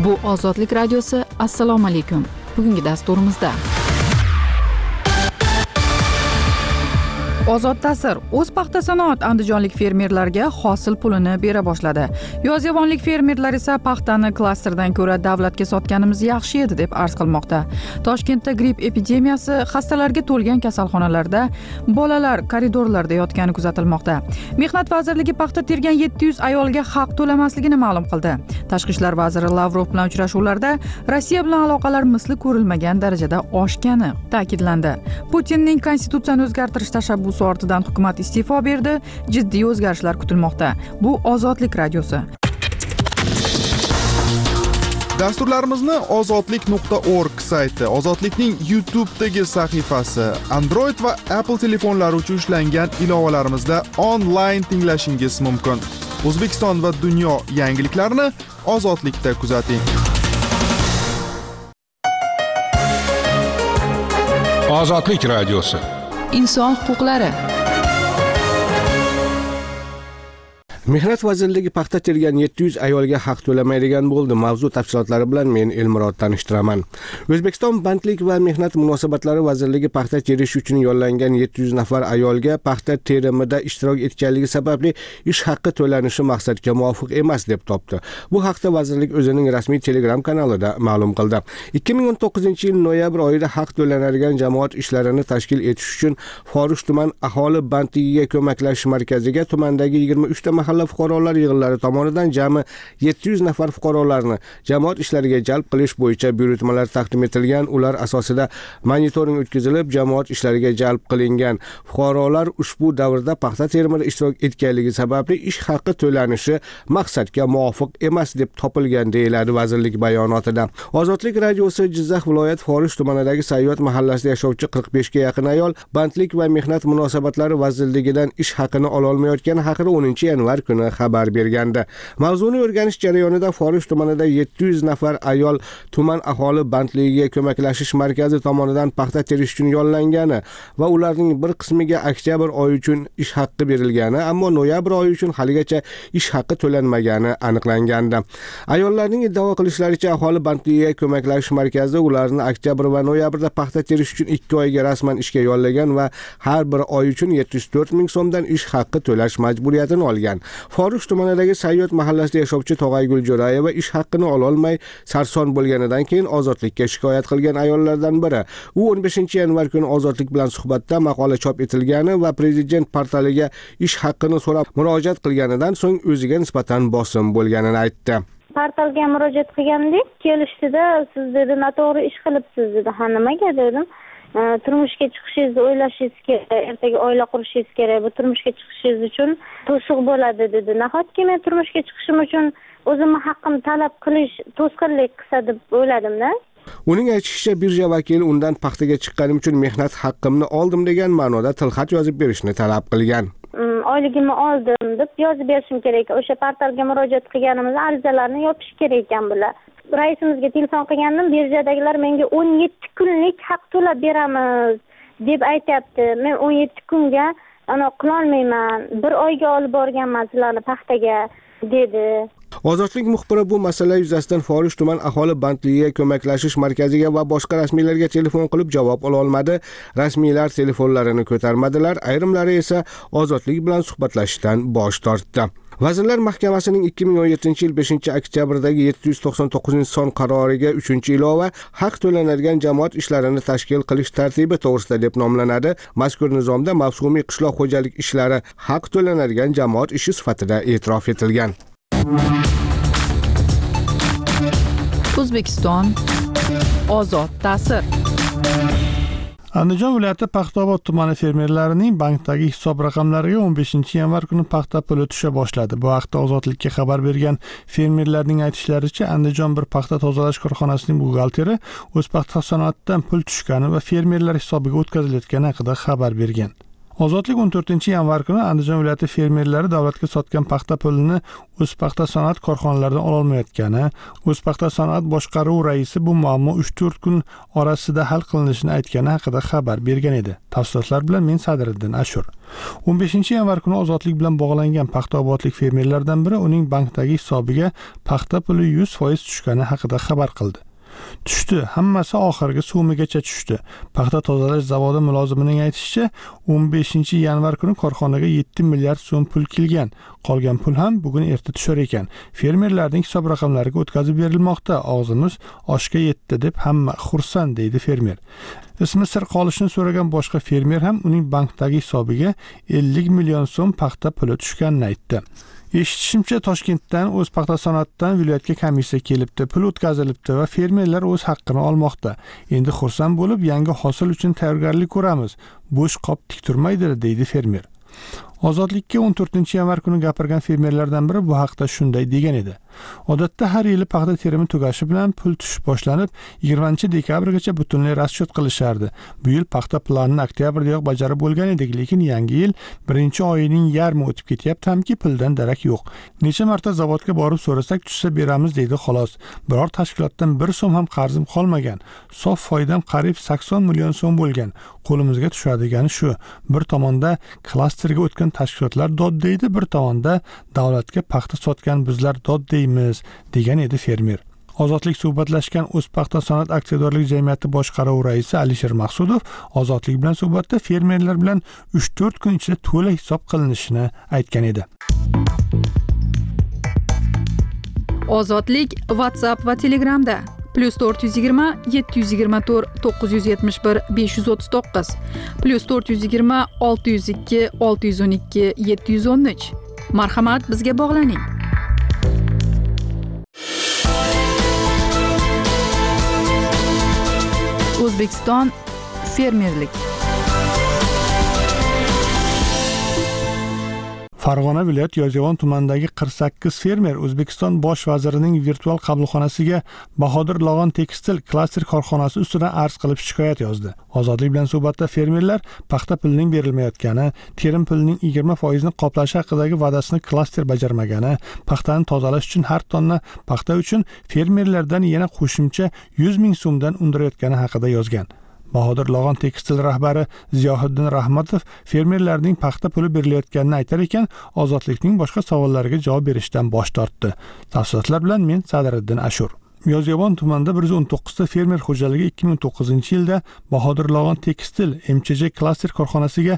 Bu Ozodlik radiosi. Assalomu alaykum. Bugungi dasturimizda Ozod ta'sir o'z paxta sanoat andijonlik fermerlarga hosil pulini bera boshladi. Yozyovonlik fermerlar esa paxtani klasterdan ko'ra davlatga sotganimiz yaxshi edi deb arz qilmoqda. Toshkentda gripp epidemiyasi xastalarga to'lgan kasalxonalarda bolalar koridorlarda yotgani kuzatilmoqda. Mehnat vazirligi paxta tergan 700 ayolga haq to'lamasligini ma'lum qildi. Tashqi ishlar vaziri Lavrov bilan uchrashuvlarda Rossiya bilan aloqalar misli ko'rilmagan darajada oshgani ta'kidlandi. Putinning konstitutsiyani o'zgartirish tashabbusi ortidan hukumat iste'fo berdi. Jiddiy o'zgarishlar kutilmoqda. Bu Ozodlik radiosi. Dasturlarimizni ozodlik.org sayti, Ozodlikning YouTube'dagi sahifasi, Android va Apple telefonlari uchun ishlangan ilovalarimizda onlayn tinglashingiz mumkin. O'zbekiston va dunyo yangiliklarini Ozodlikda kuzating. Ozodlik radiosi. Inson huquqlari. Mehnat vazirligi paxta tergan 700 ayolga haq to'lamaydigan bo'ldi. Mavzu tafsilotlari bilan men Elmurod tanishtiraman. O'zbekiston bandlik va mehnat munosabatlari vazirligi paxta terish uchun yo'llangan 700 nafar ayolga paxta terimida ishtirok etganligi sababli ish haqqi to'lanishi maqsadga muvofiq emas deb topdi. Bu haqda vazirlik o'zining rasmiy Telegram kanalida ma'lum qildi. 2019-yil noyabr oyida haq to'lanadigan jamoat ishlarini tashkil etish uchun Forish tuman aholi bandligiga ko'maklash markaziga tumandagi 23 ta mahalla fuqarolar yig'inlari tomonidan jami 700 nafar fuqarolarni jamoat ishlariga jalb qilish bo'yicha buyurtmalar taqdim etilgan. Ular asosida monitoring o'tkazilib, jamoat ishlariga jalb qilingan fuqarolar ushbu davrda paxta terimida ishtirok etganligi sababli ish haqqi to'lanishi maqsadga muvofiq emas deb topilgan, deyiladi vazirlik bayonotida. Ozodlik radiosi Jizzax viloyat Forish tumanidagi Sayyod mahallasida yashovchi 45 ga yaqin ayol bandlik va mehnat munosabatlari vazirligidan ish haqqini ola olmayotgani haqida 10-yanvar kuni xabar bergandi. Mavzuni o'rganish jarayonida Forish tumanida 700 nafar ayol tuman aholi bandligiga ko'maklashish markazi tomonidan paxta terish uchun yo'llangani va ularning bir qismiga oktyabr oyi uchun ish haqqi berilgani, ammo noyabr oyi uchun haligacha ish haqqi to'lanmagani aniqlangandi. Ayollarning iddao qilishlaricha, aholi bandligiga ko'maklashish markazi ularni oktyabr va noyabrda paxta terish uchun 2 oyga rasman ishga yo'llagan va har bir oy uchun 704 ming so'mdan ish haqqi to'lash majburiyatini olgan. Forish tumanidagi Sayyod mahallasida yashovchi Tog'ay Guljo'rayeva ish haqqini ola olmay sarson bo'lganidan keyin ozodlikka shikoyat qilgan ayollardan biri. U 15-yanvar kuni Ozodlik bilan suhbatda maqola chop etilgani va prezident portaliga ish haqqini so'rab murojaat qilganidan so'ng o'ziga nisbatan bosim bo'lganini aytdi. Portalga murojaat qilgandik, kelishdida siz dedi noto'g'ri ish qilibsiz dedi. Ha, nimaga dedim? Turmushga chiqishingizni o'ylashingiz kerak, ertaga oila qurishingiz kerak. Bu turmushga chiqishingiz uchun to'siq bo'ladi dedi. Nahotki men turmushga chiqishim uchun o'zimni haqqimni talab qilish to'sqinlik qilsa deb o'yladim-da. Uning aytishicha, birja vakili undan paxtaga chiqqanim uchun mehnat haqqimni oldim degan ma'noda tilxat yozib berishni talab qilgan. Oyligimni oldim deb yozib berishim kerak. O'sha portalga murojaat qilganimizda arizalarni yopish kerak ekan bular. Raisimizga telefon qilgandim, birjadagilar menga 17 kunlik haq to'lab beramiz deb aytayapti. Men 17 kunga qila olmayman. 1 oyga olib borganman sizlarni paxtaga dedi. Ozodlik muxbiri bu masala yuzasidan Forish tuman aholi bandligiga ko'maklashish markaziga va boshqa rasmiylarga telefon qilib javob ola olmadi. Rasmiylar telefonlarini ko'tarmadilar, ayrimlari esa Ozodlik bilan suhbatlashishdan bosh tortdi. Vazirlar Mahkamasining 2017-yil 5-oktyabrdagi 799-son qaroriga 3-ilova haq to'lanadigan jamoat ishlarini tashkil qilish tartibi to'g'risida deb nomlanadi. Mazkur nizomda mavsumiy qishloq xo'jalik ishlari haq to'lanadigan jamoat ishi sifatida e'tirof etilgan. O'zbekiston ozod ta'sir. Andijon viloyati Paxtaobod tumani fermerlarining bankdagi hisob raqamlariga 15-yanvar kuni paxta puli tusha boshladi. Bu haqda Ozodlikka xabar bergan fermerlarning aytishlaricha, Andijon bir paxta tozalash korxonasining buxgalteri o'z paxta sanoatidan pul tushgani va fermerlar hisobiga o'tkazilayotgani haqida xabar bergan. Ozodlik 14-yanvar kuni Andijon viloyati fermerlari davlatga sotgan paxta pulini O'zpaxta sanoat korxonalaridan ololmayotgani, O'zpaxta sanoat boshqaruvi raisi bu muammo 3-4 kun orasida hal qilinishini aytgani haqida xabar bergan edi. Tafsilotlar bilan men Sadriddin Ashur. 15-yanvar kuni ozodlik bilan bog'langan paxta obodlik fermerlaridan biri uning bankdagi hisobiga paxta puli 100% tushgani haqida xabar qildi. Tushdi, hammasi oxirgi so'migacha tushdi. Paxta tozalash zavodi mulozimining aytishicha, 15-yanvar kuni korxonaga 7 milliard so'm pul kelgan. Qolgan pul ham bugun erta tushar ekan. Fermerlarning hisob raqamlariga o'tkazib berilmoqda. Og'zimiz oshga yetdi deb hamma xursand, deydi fermer. Ismi sir qolishini so'ragan boshqa fermer ham uning bankdagi hisobiga 50 million so'm paxta puli tushganini aytdi. Eshitishimcha, Toshkentdan O'zpaxta sanoatdan viloyatga komissiya kelibdi, pul o'tkazilibdi va fermerlar o'z haqqini olmoqda. Endi xursand bo'lib, yangi hosil uchun tayyorgarlik ko'ramiz. Bo'sh qop tik turmaydi, deydi fermer. Ozodlikka 14-yanvar kuni gapirgan fermerlardan biri bu haqda shunday degan edi. Odatda har yili paxta terimi tugashi bilan pul tushib boshlanib, 20-dekabrgacha butunlay расчет qilishardi. Bu yil paxta planini oktyabrdayoq bajarib bo'lgan edik, lekin yangi yil 1-oyining yarmi o'tib ketyapti hamki puldan darak yo'q. Necha marta zavodga borib so'rasak, tushsa beramiz deydi xolos. Biror tashkilotdan 1 so'm ham qarzim qolmagan. Sof foydam qariyb 80 million so'm bo'lgan. Qo'limizga tushadigani shu. Bir tomonda klasterga o'tgan tashkilotlar dod deydi, bir tomonda davlatga paxta sotgan bizlar dod deymiz, degan edi fermer. Ozodlik suhbatlashgan O'zpaxta sanoat aksiyadorlik jamiyati boshqaruvi raisi Alisher Maqsudov Ozodlik bilan suhbatda fermerlar bilan 3-4 kun ichida to'la hisob qilinishini aytgan edi. Ozodlik WhatsApp va Telegramda +420 724 971 539 +420 602 612 713. Marhamat, bizga bog'laning. O'zbekiston fermerlik. Farg'ona viloyat Yozyovon tumanidagi 48 fermer O'zbekiston bosh vazirining virtual qabulxonasiga Bahodir Log'on tekstil klaster korxonasi ustidan arz qilib shikoyat yozdi. Ozodlik bilan suhbatda fermerlar paxta pulining berilmayotgani, terim pulining 20% ni qoplashi haqidagi va'dasini klaster bajarmagani, paxtani tozalash uchun har tonna paxta uchun fermerlardan yana qo'shimcha 100 ming so'mdan undirayotgani haqida yozgan. Bahodir Log'on tekstil rahbari Ziyohiddin Rahmatov fermerlarning paxta puli berilayotganini aytar ekan, Ozodlikning boshqa savollariga javob berishdan bosh tortdi. Tafsilotlar bilan men Sadriddin Ashur. Yozyovon tumanida 119 ta fermer xo'jaligi 2009-yilda Bahodir Log'on tekstil MCJ klaster korxonasiga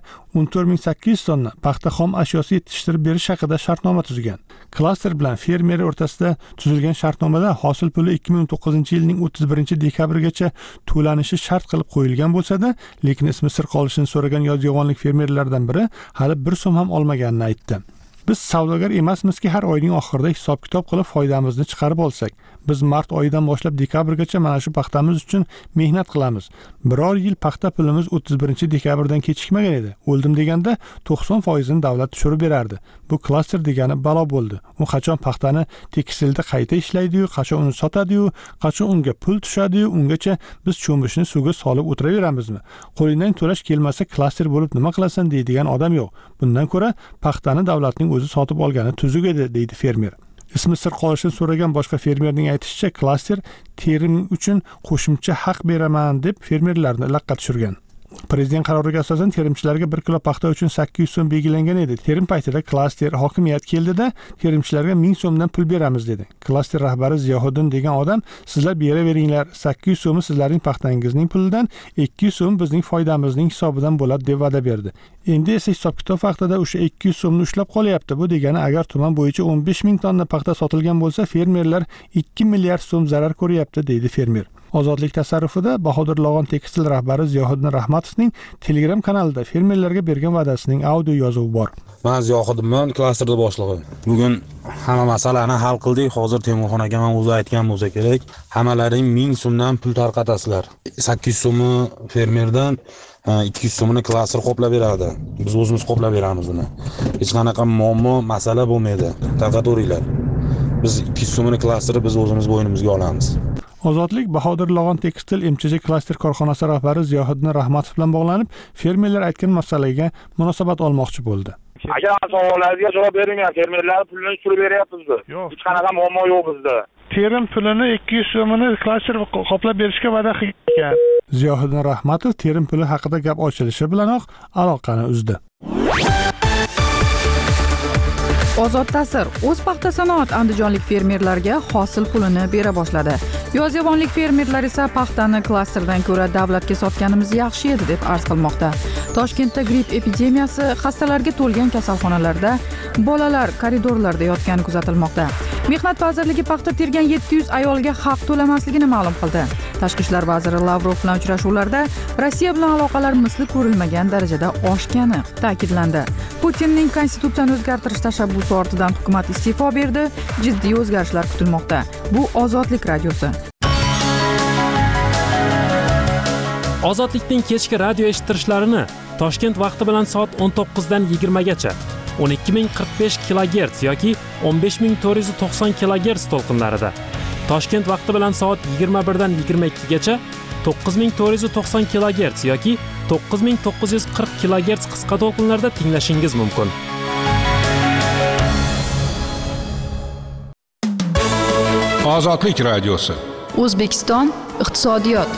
14800 tonna paxta xom ashyosi yetishtirib berish haqida shartnoma tuzgan. Klaster bilan fermer o'rtasida tuzilgan shartnomada hosil puli 2009-yilning 31-dekabrgacha to'lanishi shart qilib qo'yilgan bo'lsa-da, lekin ismi sir qolishini so'ragan yozyovonlik fermerlardan biri hali 1 so'm ham olmaganini aytdi. Biz savdogar emasmizki, har oyning oxirida hisob-kitob qilib foydamizni chiqarib olsak. Biz mart oyidan boshlab dekabrgacha mana shu paxtamiz uchun mehnat qilamiz. Biror yil paxta pulimiz 31-dekabrdan kechikmagan edi. O'ldim deganda 90% ni davlat tushirib berardi. Bu klaster degani balo bo'ldi. U qachon paxtani tekstilda qayta ishlaydi-yu, qachon uni sotadi-yu, qachon unga pul tushadi-yu, ungacha biz cho'mishni suvga solib o'tiraveramizmi? Qo'lingdan to'lash kelmasa klaster bo'lib nima qilasan deydigan odam yo'q. Bundan ko'ra paxtani davlatning o'zi sotib olgani tuzuk edi, deydi fermer. Ismi sir qolishini so'ragan boshqa fermerning aytishicha, klaster terim uchun qo'shimcha haq beraman deb fermerlarni laqqa tushirgan. Prezident qaroriga asosan terimchilarga 1 kilo paxta uchun 800 so'm belgilangan edi. Terim paytida klaster hokimiyat keldida terimchilarga 1000 so'mdan pul beramiz dedi. Klaster rahbari Ziyohiddin degan odam, sizlar beraveringlar, 800 so'mi sizlarning paxtangizning pulidan, 200 so'm bizning foydamizning hisobidan bo'ladi deb va'da berdi. Endi esa hisob-kitob vaqtida o'sha 200 so'mni ushlab qolyapti. Bu degani agar tuman bo'yicha 15 ming tonna paxta sotilgan bo'lsa, fermerlar 2 milliard so'm zarar ko'ryapti, deydi fermer. Ozodlik tasarrufida Bahodir Log'on tekstil rahbari Ziyohiddin Rahmatovning Telegram kanalida fermerlarga bergan va'dasining audio yozuvi bor. Men Ziyohiddinman, klasterda boshlig'i. Bugun hamma masalani hal qildik. Hozir Temurxon aka men o'zi aytgan bo'lsa kerak, hammalaring 1000 so'mdan pul tarqatasizlar. 800 so'mi fermerdan 200 so'mini klaster qoplab beradi. Biz o'zimiz qoplab beramiz uni. Hech qanaqa muammo, masala bo'lmaydi. Tarqataveringlar. Biz 200 so'mini klasterni biz o'zimiz bo'ynimizga olamiz. Ozodlik Bahodir Log'on tekstil MCJ klaster korxonasi rahbari Ziyohiddin Rahmatov bilan bog'lanib, fermerlar aytgan masalaga munosabat olmoqchi bo'ldi. Agar savollaringizga javob beringlar, fermerlar pulini tushirib beryapmiz biz. Hech qanaqa muammo yo'q bizda. Terim pulini 200 so'mini klaster qoplab berishga va'da qilgan. Ziyohiddin Rahmatov terim puli haqida gap ochilishi bilanoq aloqani uzdi. Ozod ta'sir o'z paxta sanoat andijonlik fermerlarga hosil pulini bera boshladi. Yozyovonlik fermerlar esa paxtani klasterdan ko'ra davlatga sotganimiz yaxshi edi deb arz qilmoqda. Toshkentda gripp epidemiyasi xastalarga to'lgan kasalxonalarda bolalar koridorlarda yotgani kuzatilmoqda. Mehnat vazirligi paxta tergan 700 ayolga haq to'lamasligini ma'lum qildi. Tashqi ishlar vaziri Lavrov bilan uchrashuvlarda Rossiya bilan aloqalar misli ko'rilmagan darajada oshgani ta'kidlandi. Putinning konstitutsiyani o'zgartirish tashabbusi ortidan hukumat iste'fo berdi. Jiddiy o'zgarishlar kutilmoqda. Bu Ozodlik radiosi. Ozodlikning kechki radio eshittirishlarini Toshkent vaqti bilan soat 19 dan 20 gacha 12045 kHz yoki 15490 kHz to'lqinlarida, Toshkent vaqti bilan soat 21 dan 22 gacha 9490 kHz yoki 9940 kHz qisqa to'lqinlarda tinglashingiz mumkin. Ozodlik radiosi. O'zbekiston iqtisodiyot.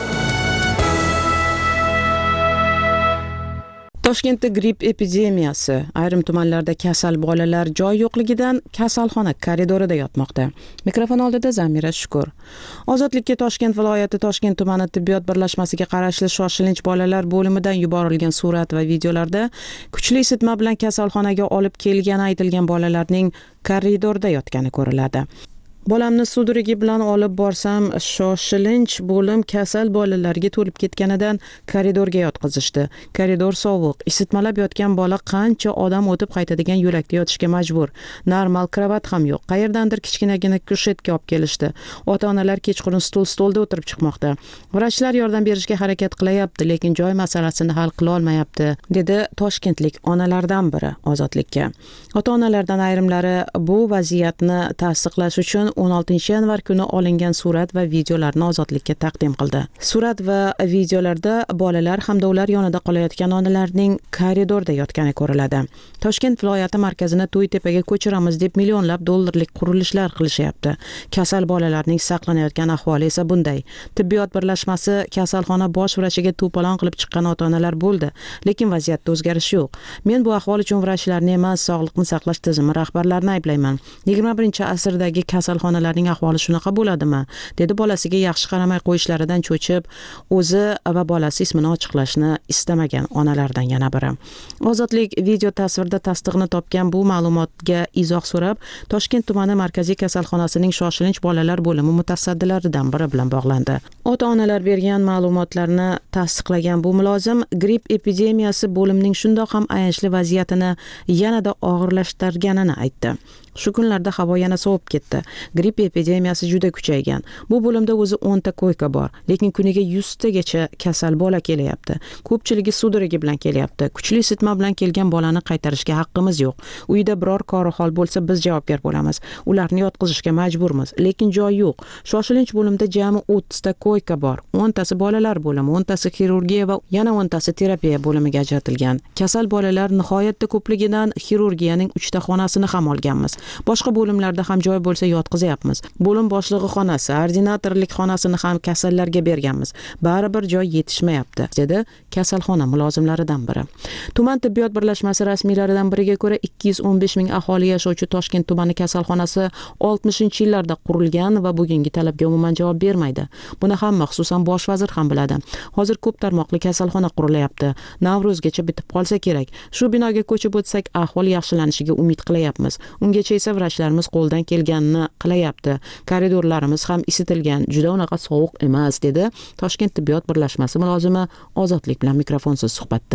Toshkentda gripp epidemiyasi, ayrim tumanlarda kasal bolalar joy yo'qligidan kasalxona koridorida yotmoqda. Mikrofon oldida Zamira Shukur. Ozodlikka Toshkent viloyati Toshkent tumani tibbiyot birlashmasiga qarashli shoshilinch bolalar bo'limidan yuborilgan surat va videolarda kuchli isitma bilan kasalxonaga olib kelgani aytilgan bolalarning koridorda yotgani ko'riladi. Bolamni sudurigi bilan olib borsam, shoshilinch bo'lim kasal bolalarga to'lib ketganidan koridorga yotqizishdi. Koridor sovuq, isitmalab yotgan bola qancha odam o'tib qaytadigan yo'lakda yotishga majbur. Normal kravat ham yo'q. Qayerdandir kichkinagina kushetka olib kelishdi. Ota-onalar kechqurun stolda o'tirib chiqmoqda. Vrachlar yordam berishga harakat qilyapti, lekin joy masalasini hal qila olmayapti, dedi toshkentlik onalardan biri Ozodlikka. Ota-onalardan ayrimlari bu vaziyatni tasdiqlash uchun 16 yanvar kuni olingan surat va videolarni Ozodlikka taqdim qildi. Surat va videolarda bolalar hamda ular yonida qolayotgan onalarning koridorda yotgani ko'riladi. Toshkent viloyati markazini To'ytepaga ko'chiramiz deb millionlab dollarlik qurilishlar qilishyapti. Kasal bolalarning saqlanayotgan ahvoli esa bunday. Tibbiyot birlashmasi kasalxona bosh vrachiga to'polon qilib chiqqan ota-onalar bo'ldi, lekin vaziyatda o'zgarish yo'q. Men bu ahvol uchun vrachlarni emas, sog'liqni saqlash tizimi rahbarlarini ayblayman. 21-asrdagi kasalxonalarning ahvoli shunaqa bo'ladimi? Dedi bolasiga yaxshi qaramay qo'yishlaridan cho'chib, o'zi va bolasi ismini ochiqlashni istamagan onalardan yana biri. Ozodlik video tasvirda tasdiqni topgan bu ma'lumotga izoh so'rab, Toshkent tumani markaziy kasalxonasining shoshilinch bolalar bo'limi mutasaddilaridan biri bilan bog'landi. Ota-onalar bergan ma'lumotlarni tasdiqlagan bu mulozim gripp epidemiyasi bo'limining shundoq ham ayanchli vaziyatini yanada og'irlashtirganini aytdi. Shu kunlarda havo yana sovib ketdi. Gripp epidemiyasi juda kuchaygan. Bu bo'limda o'zi 10 ta koyka bor, lekin kuniga 100 tagacha kasal bola kelyapti. Ko'pchiligi sudurigi bilan kelyapti. Kuchli isitma bilan kelgan bolani qaytarishga haqqimiz yo'q. Uyda biror kori hol bo'lsa biz javobgar bo'lamiz. Ularni yotqizishga majburmiz, lekin joy yo'q. Shoshilinch bo'limda jami 30 ta koyka bor. 10 tasi bolalar bo'limi, 10 tasi xirurgiya va yana 10 tasi terapiya bo'limiga ajratilgan. Kasal bolalar nihoyatda ko'pligidan xirurgiyaning 3 ta xonasini ham olganmiz. Boshqa bo'limlarda ham joy bo'lsa yotqizyapmiz. Bo'lim boshlig'i xonasi, ordinatorlik xonasini ham kasallarga berganmiz. Baribir joy yetishmayapti, dedi kasalxona mulozimlaridan biri. Tuman tibbiyot birlashmasi rasmiylaridan biriga ko'ra 215 ming aholi yashovchi Toshkent tumani kasalxonasi 60-yillarda qurilgan va bugungi talabga umuman javob bermaydi. Buni hamma, xususan bosh vazir ham biladi. Hozir ko'p tarmoqli kasalxona qurilyapti. Navruzgacha bitib qolsa kerak. Shu binoga ko'chib o'tsak ahvol yaxshilanishiga umid qilyapmiz. Ungacha esa vrachlarimiz qo'ldan kelganini qilyapti. Koridorlarimiz ham isitilgan, juda unaqa sovuq emas, dedi Toshkent tibbiyot birlashmasi mulozimi Ozodlik bilan mikrofonsiz suhbatda.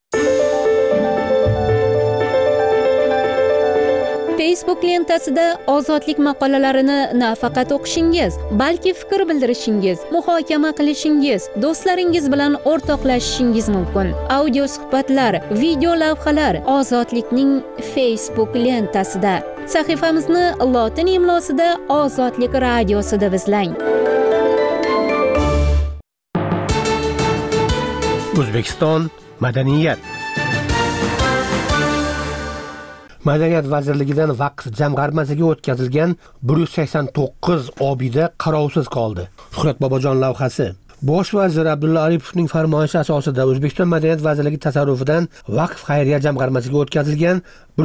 Facebook lentasida Ozodlik maqolalarini nafaqat o'qishingiz, balki fikr bildirishingiz, muhokama qilishingiz, do'stlaringiz bilan o'rtoqlashishingiz mumkin. Audio suhbatlar, video lavhalar Ozodlikning Facebook lentasida. Sahifamizni lotin imlosida Ozodlik radiosida izlang. O'zbekiston madaniyat. Madaniyat vazirligidan vaqf jamg'armasiga o'tkazilgan 189 obida qarovsiz qoldi. Shuhrat Bobojon lavhasi. Bosh vazir Abdulla Aripovning farmoyishi asosida O'zbekiston Madaniyat vazirligi tasarrufidan vaqf xayriya jamg'armasiga o'tkazilgan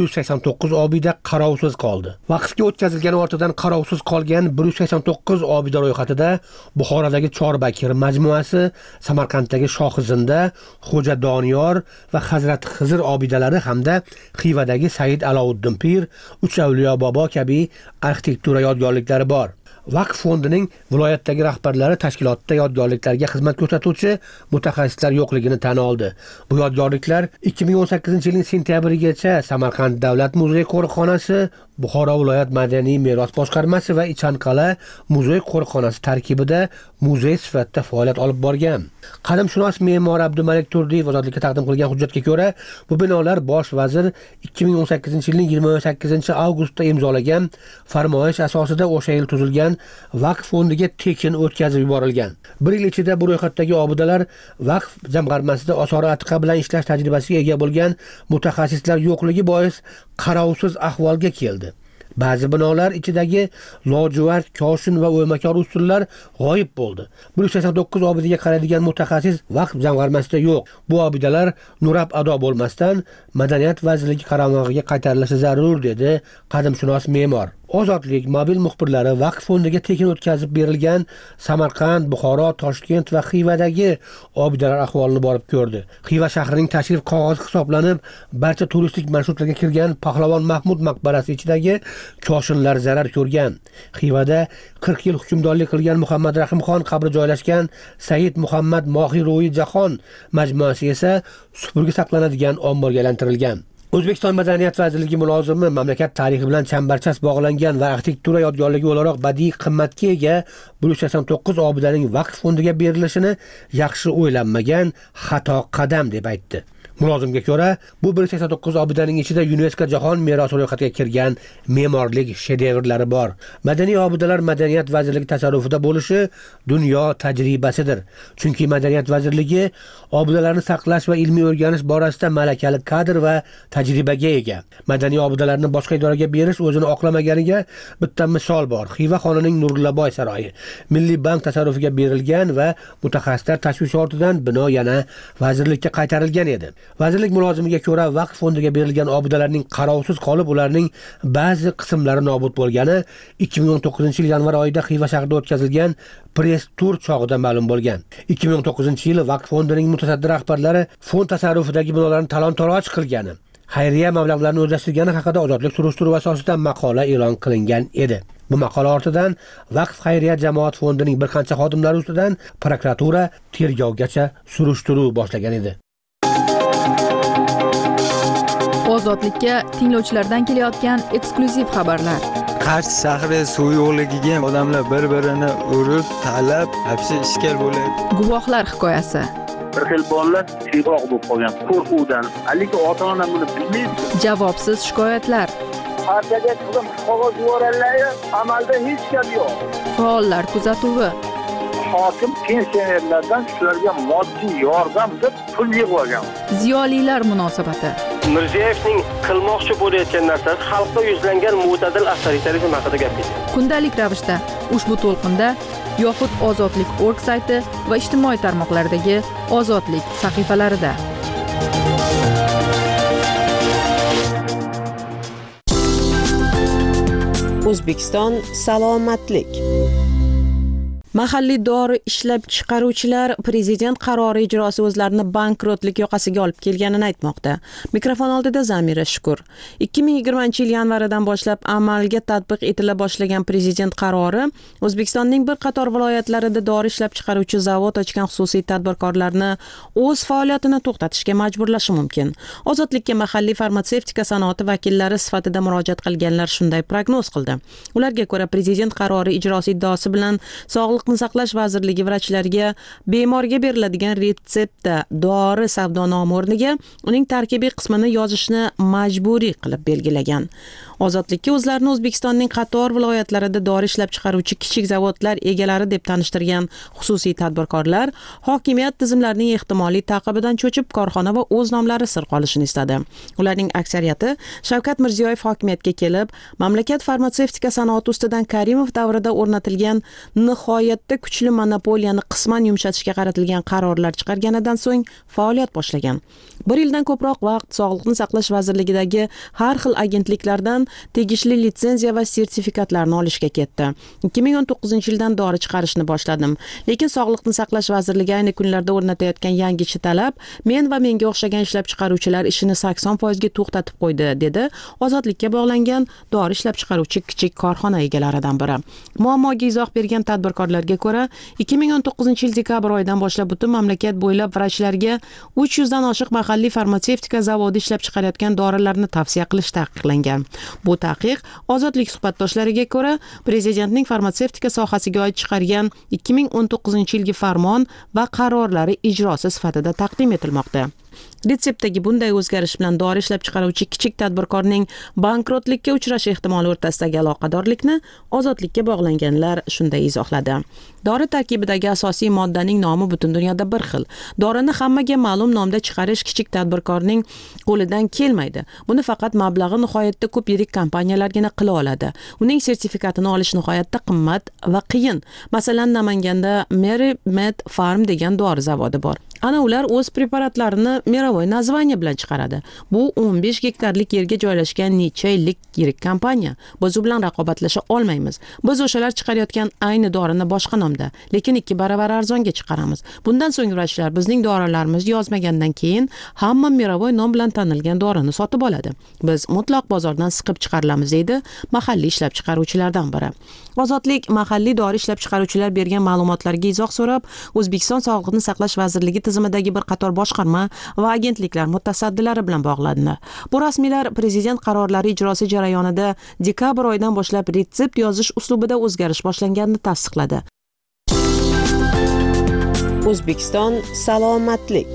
189 obida qarovsiz qoldi. Vaqfga o'tkazilgani ortidan qarovsiz qolgan 189 obida ro'yxatida Buxorodagi Chorbakir majmuasi, Samarqanddagi Shohizinda, Xo'ja Doniyor va Hazrat Xizr obidalari hamda Xivadagi Said Alovuddin Pir, Uch Avliyo Bobo kabi arxitektura yodgorliklari bor. Vaqf fondining viloyatdagi rahbarlari tashkilotda yodgorliklarga xizmat ko'rsatuvchi mutaxassislar yo'qligini tan oldi. Bu yodgorliklar 2018-yilning sentyabrigacha Samarqand davlat muzey qo'riqxonasi, Buxoro viloyat madaniy meros boshqarmasi va Ichanqal'a muzey qo'riqxonasi tarkibida muzey sifatida faoliyat olib borgan. Qadimshunos me'mor Abdumalik Turdiyev ozodlikka taqdim qilgan hujjatga ko'ra, bu binolar bosh vazir 2018-yilning 28-avgustda imzolagan farmoyish asosida o'sha yil tuzilgan vaqf fondiga tekin o'tkazib yuborilgan. Bir yil ichida bu ro'yxatdagi obidalar vaqf jamg'armasida osori-atiqa bilan ishlash tajribasiga ega bo'lgan mutaxassislar yo'qligi bois qarovsiz ahvolga keldi. Ba'zi binolar ichidagi lojuvard, koshin va o'ymakor usullar g'oyib bo'ldi. 189 obidaga qaraydigan mutaxassis vaqf jamg'armasida yo'q. Bu obidalar nurab ado bo'lmasdan Madaniyat vazirligi qaramog'iga qaytarilishi zarur dedi qadimshunos me'mor. Ozodlik mobil muxbirlari vaqf fondiga tekin o'tkazib berilgan Samarqand, Buxoro, Toshkent va Xivadagi obidalar ahvolini borib ko'rdi. Xiva shahrining tashrif qog'ozi hisoblanib, barcha turistik marshrutlarga kirgan Pahlavon Mahmud maqbarasi ichidagi koshinlar zarar ko'rgan. Xivada 40 yil hukmdorlik qilgan Muhammad Rahimxon qabri joylashgan Said Muhammad Mohiro'yi Jahon majmuasi esa supurgi saqlanadigan omborga aylantirilgan. O'zbekiston Madaniyat vazirligi mulozimi mamlakat tarixi bilan chambarchas bog'langan va arxitektura yodgorligi o'laroq badiiy qimmatga ega 189 obidaning vaqf fondiga berilishini yaxshi o'ylanmagan xato qadam deb aytdi. Mulozimga ko'ra, bu 189 obidaning ichida UNESCO jahon merosi ro'yxatiga kirgan me'morlik shedevrlari bor. Madaniy obidalar Madaniyat vazirligi tasarrufida bo'lishi dunyo tajribasidir. Chunki Madaniyat vazirligi obidalarni saqlash va ilmiy o'rganish borasida malakali kadr va tajribaga ega. Madaniy obidalarni boshqa idoraga berish o'zini oqlamaganiga bitta misol bor. Xiva xonining Nurillaboy saroyi Milliy bank tasarrufiga berilgan va mutaxassislar tashvishi ortidan bino yana vazirlikka qaytarilgan edi. Vazirlik mulozimiga ko'ra, vaqf fondiga berilgan obidalarning qarovsiz qolib, ularning ba'zi qismlari nobud bo'lgani 2019-yil yanvar oyida Xiva shahrida o'tkazilgan press tur chog'ida ma'lum bo'lgan. 2019-yil vaqf fondining mutasaddi rahbarlari fond tasarrufidagi binolarni talon-toroj qilgani, xayriya mablag'larini o'zlashtirgani haqida ozodlik surishtiruvi asosida maqola e'lon qilingan edi. Bu maqola ortidan vaqf xayriya jamoat fondining bir qancha xodimlari ustidan prokuratura tergovgacha surishtiruv boshlagan edi. Ozodlikka tinglovchilardan kelayotgan eksklyuziv xabarlar. Qarshi shahri suv yo'qligiga odamlar bir-birini urib, talab, hapsi ishkal bo'ladi. Guvohlar hikoyasi. Bir xil bolalar siyroq bo'lib qolgan qo'rquvdan. Haligi ota-ona buni bilmaydi. Javobsiz shikoyatlar. Partiyaga qizim qog'oz yuborganlar, amalda hech gap yo'q. Faollar kuzatuvi. Hokim pensionerlardan shularga moddiy yordam deb pul yig'ib olgan. Ziyolilar munosabati. Mirziyoyevning qilmoqchi bo'layotgan narsasi xalqqa yuzlangan mo'tadil avtoritarizm haqida gapirdi. Kundalik ravishda ushbu to'lqinda yoxud ozodlik.org sayti va ijtimoiy tarmoqlardagi Ozodlik sahifalarida. O'zbekiston salomatlik. Mahalliy dori ishlab chiqaruvchilar prezident qarori ijrosi o'zlarini bankrotlik yoqasiga olib kelganini aytmoqda. Mikrofon oldida Zamira Shukur. 2020-yil yanvaridan boshlab amalga tatbiq etila boshlagan prezident qarori O'zbekistonning bir qator viloyatlarida dori ishlab chiqaruvchi zavod ochgan xususiy tadbirkorlarni o'z faoliyatini to'xtatishga majburlashi mumkin. Ozodlikka mahalliy farmatsevtika sanoati vakillari sifatida murojaat qilganlar shunday prognoz qildi. Ularga ko'ra prezident qarori ijrosi iddaosi bilan sog'liqni Sog'liqni saqlash vazirligi vrachlariga bemorga beriladigan retseptda dori savdo nomi o'rniga uning tarkibiy qismini yozishni majburiy qilib belgilagan. Ozodlikka o'zlarini O'zbekistonning qator viloyatlarida dori ishlab chiqaruvchi kichik zavodlar egalari deb tanishtirgan xususiy tadbirkorlar hokimiyat tizimlarining ehtimoliy ta'qibidan cho'chib korxona va o'z nomlari sir qolishini istadi. Ularning aksariyati Shavkat Mirziyoyev hokimiyatga kelib, mamlakat farmatsevtika sanoati ustidan Karimov davrida o'rnatilgan nihoyatda kuchli monopoliyani qisman yumshatishga qaratilgan qarorlar chiqarganidan so'ng faoliyat boshlagan. 1 yildan ko'proq vaqt Sog'liqni saqlash vazirligidagi har xil agentliklardan tegishli litsenziya va sertifikatlarni olishga ketdi. 2019-yildan dori chiqarishni boshladim. Lekin Sog'liqni saqlash vazirligi ayni kunlarda o'rnatayotgan yangicha talab men va menga o'xshagan ishlab chiqaruvchilar ishini 80% ga to'xtatib qo'ydi, dedi ozodlikka bog'langan dori ishlab chiqaruvchi kichik korxona egalaridan biri. Muammoga izoh bergan tadbirkorlarga ko'ra, 2019-yil dekabr oyidan boshlab butun mamlakat bo'ylab vrachlarga 300 dan oshiq mahalliy farmatsevtika zavodi ishlab chiqarayotgan dorilarni tavsiya qilish taqiqlangan. Bu taqiq ozodlik suhbatdoshlariga ko'ra, prezidentning farmatsevtika sohasiga oid chiqargan 2019-yilgi farmon va qarorlari ijrosi sifatida taqdim etilmoqda. Retseptdagi bunday o'zgarish bilan dori ishlab chiqaruvchi kichik tadbirkorning bankrotlikka uchrashi ehtimoli o'rtasidagi aloqadorlikni ozodlikka bog'langanlar shunday izohladi. Dori tarkibidagi asosiy moddaning nomi butun dunyoda bir xil. Dorini hammaga ma'lum nomda chiqarish kichik tadbirkorning qo'lidan kelmaydi. Buni faqat mablag'i nihoyatda ko'p yirik kompaniyalargina qila oladi. Uning sertifikatini olish nihoyatda qimmat va qiyin. Masalan, Namanganda Mary Med Farm degan dori zavodi bor. Ana ular o'z preparatlarini Miravoy nazvaniya bilan chiqaradi. Bu 15 gektarlik yerga joylashgan necha yillik yirik kompaniya. Biz u bilan raqobatlasha olmaymiz. Biz o'shalar chiqarayotgan ayni dorini boshqa nomda, lekin 2 baravar arzonga chiqaramiz. Bundan so'ng vrachlar bizning dorilarimizni yozmagandan keyin hamma Miravoy nom bilan tanilgan dorini sotib oladi. Biz mutlaq bozordan siqib chiqarilamiz, deydi mahalliy ishlab chiqaruvchilardan biri. Ozodlik mahalliy dori ishlab chiqaruvchilar bergan ma'lumotlarga izoh so'rab, O'zbekiston Sog'liqni saqlash vazirligi tizimidagi bir qator boshqarma va agentliklar mutasaddilari bilan bog'landi. Bu rasmiylar prezident qarorlari ijrosi jarayonida dekabr oyidan boshlab retsept yozish uslubida o'zgarish boshlanganini tasdiqladi. O'zbekiston salomatlik.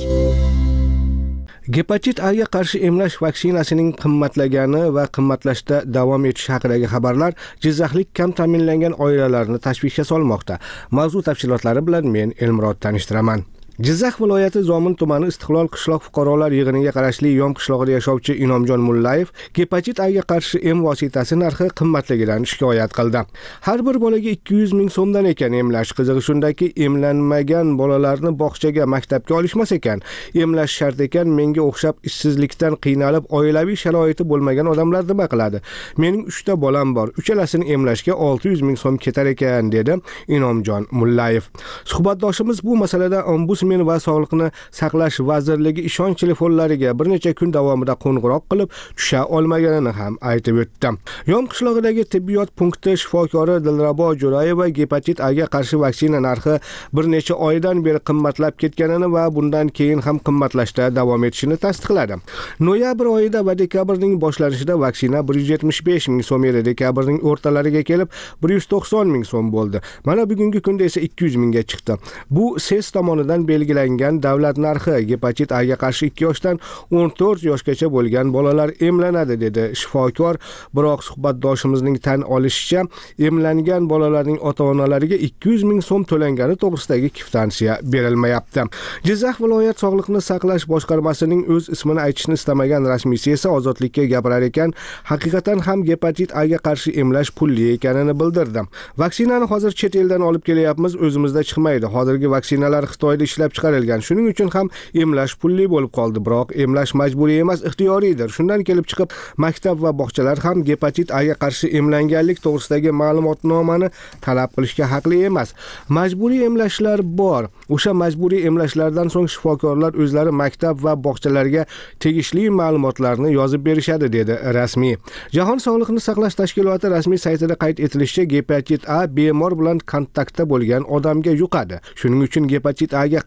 Gepatit Aga qarshi emlash vaksinasining qimmatlagani va qimmatlashda davom etishi haqidagi xabarlar Jizzaxlik kam ta'minlangan oilalarni tashvishga solmoqda. Mavzu tafsilotlari bilan men Elmurod tanishtiraman. Jizzax viloyati Zomin tumani Istiqlol qishloq fuqarolar yig'iniga qarashli Yom qishlog'ida yashovchi Inomjon Mullayev gepatit Aga qarshi em vositasi narxi qimmatligidan shikoyat qildi. Har bir bolaga 200 ming so'mdan ekan emlash. Qizig'i shundaki, emlanmagan bolalarni bog'chaga, maktabga olishmas ekan. Emlash shart ekan. Menga o'xshab ishsizlikdan qiynalib, oilaviy sharoiti bo'lmagan odamlar nima qiladi? Mening 3 ta bolam bor. Uchalasini emlashga 600 ming so'm ketar ekan, dedi Inomjon Mullayev. Suhbatdoshimiz bu masalada Ombudsman va Sog'liqni saqlash vazirligi ishonch telefonlariga bir necha kun davomida qo'ng'iroq qilib tusha olmaganini ham aytib o'tdi. Yom qishlog'idagi tibbiyot punkti shifokori Dilrabo Jo'rayeva gepatit Aga qarshi vaksina narxi bir necha oydan beri qimmatlab ketganini va bundan keyin ham qimmatlashda davom etishini tasdiqladi. Noyabr oyida va dekabrning boshlanishida vaksina 175 ming so'm edi. Dekabrning o'rtalariga kelib 190 ming so'm bo'ldi. Mana bugungi kunda esa 200 mingga chiqdi. Bu SES tomonidan belgilangan davlat narxi. Gepatit Aga qarshi 2 yoshdan 14 yoshgacha bo'lgan bolalar emlanadi, dedi shifokor. Biroq suhbatdoshimizning tan olishicha, emlangan bolalarning ota-onalariga 200 ming so'm to'langani to'g'risidagi kvitansiya berilmayapti. Jizzax viloyat Sog'liqni saqlash boshqarmasining o'z ismini aytishni istamagan rasmiysi esa ozodlikka gapirar ekan, haqiqatan ham gepatit Aga qarshi emlash pulli ekanini bildirdi. Vaksinani hozir chet eldan olib kelyapmiz, o'zimizda chiqmaydi. Hozirgi vaksinalar Xitoyda ishlab chiqarilgan. Shuning uchun ham emlash pulli bo'lib qoldi. Biroq emlash majburiy emas, ixtiyoriydir. Shundan kelib chiqib, maktab va bog'chalar ham gepatit Aga qarshi emlanganlik to'g'risidagi ma'lumotnomani talab qilishga haqli emas. Majburiy emlashlar bor. O'sha majburiy emlashlardan so'ng shifokorlar o'zlari maktab va bog'chalarga tegishli ma'lumotlarni yozib berishadi, dedi rasmiy. Jahon Sog'liqni saqlash tashkiloti rasmiy saytida qayd etilishicha, gepatit A bemor bilan kontaktda bo'lgan odamga yuqadi. Shuning uchun gepatit Aga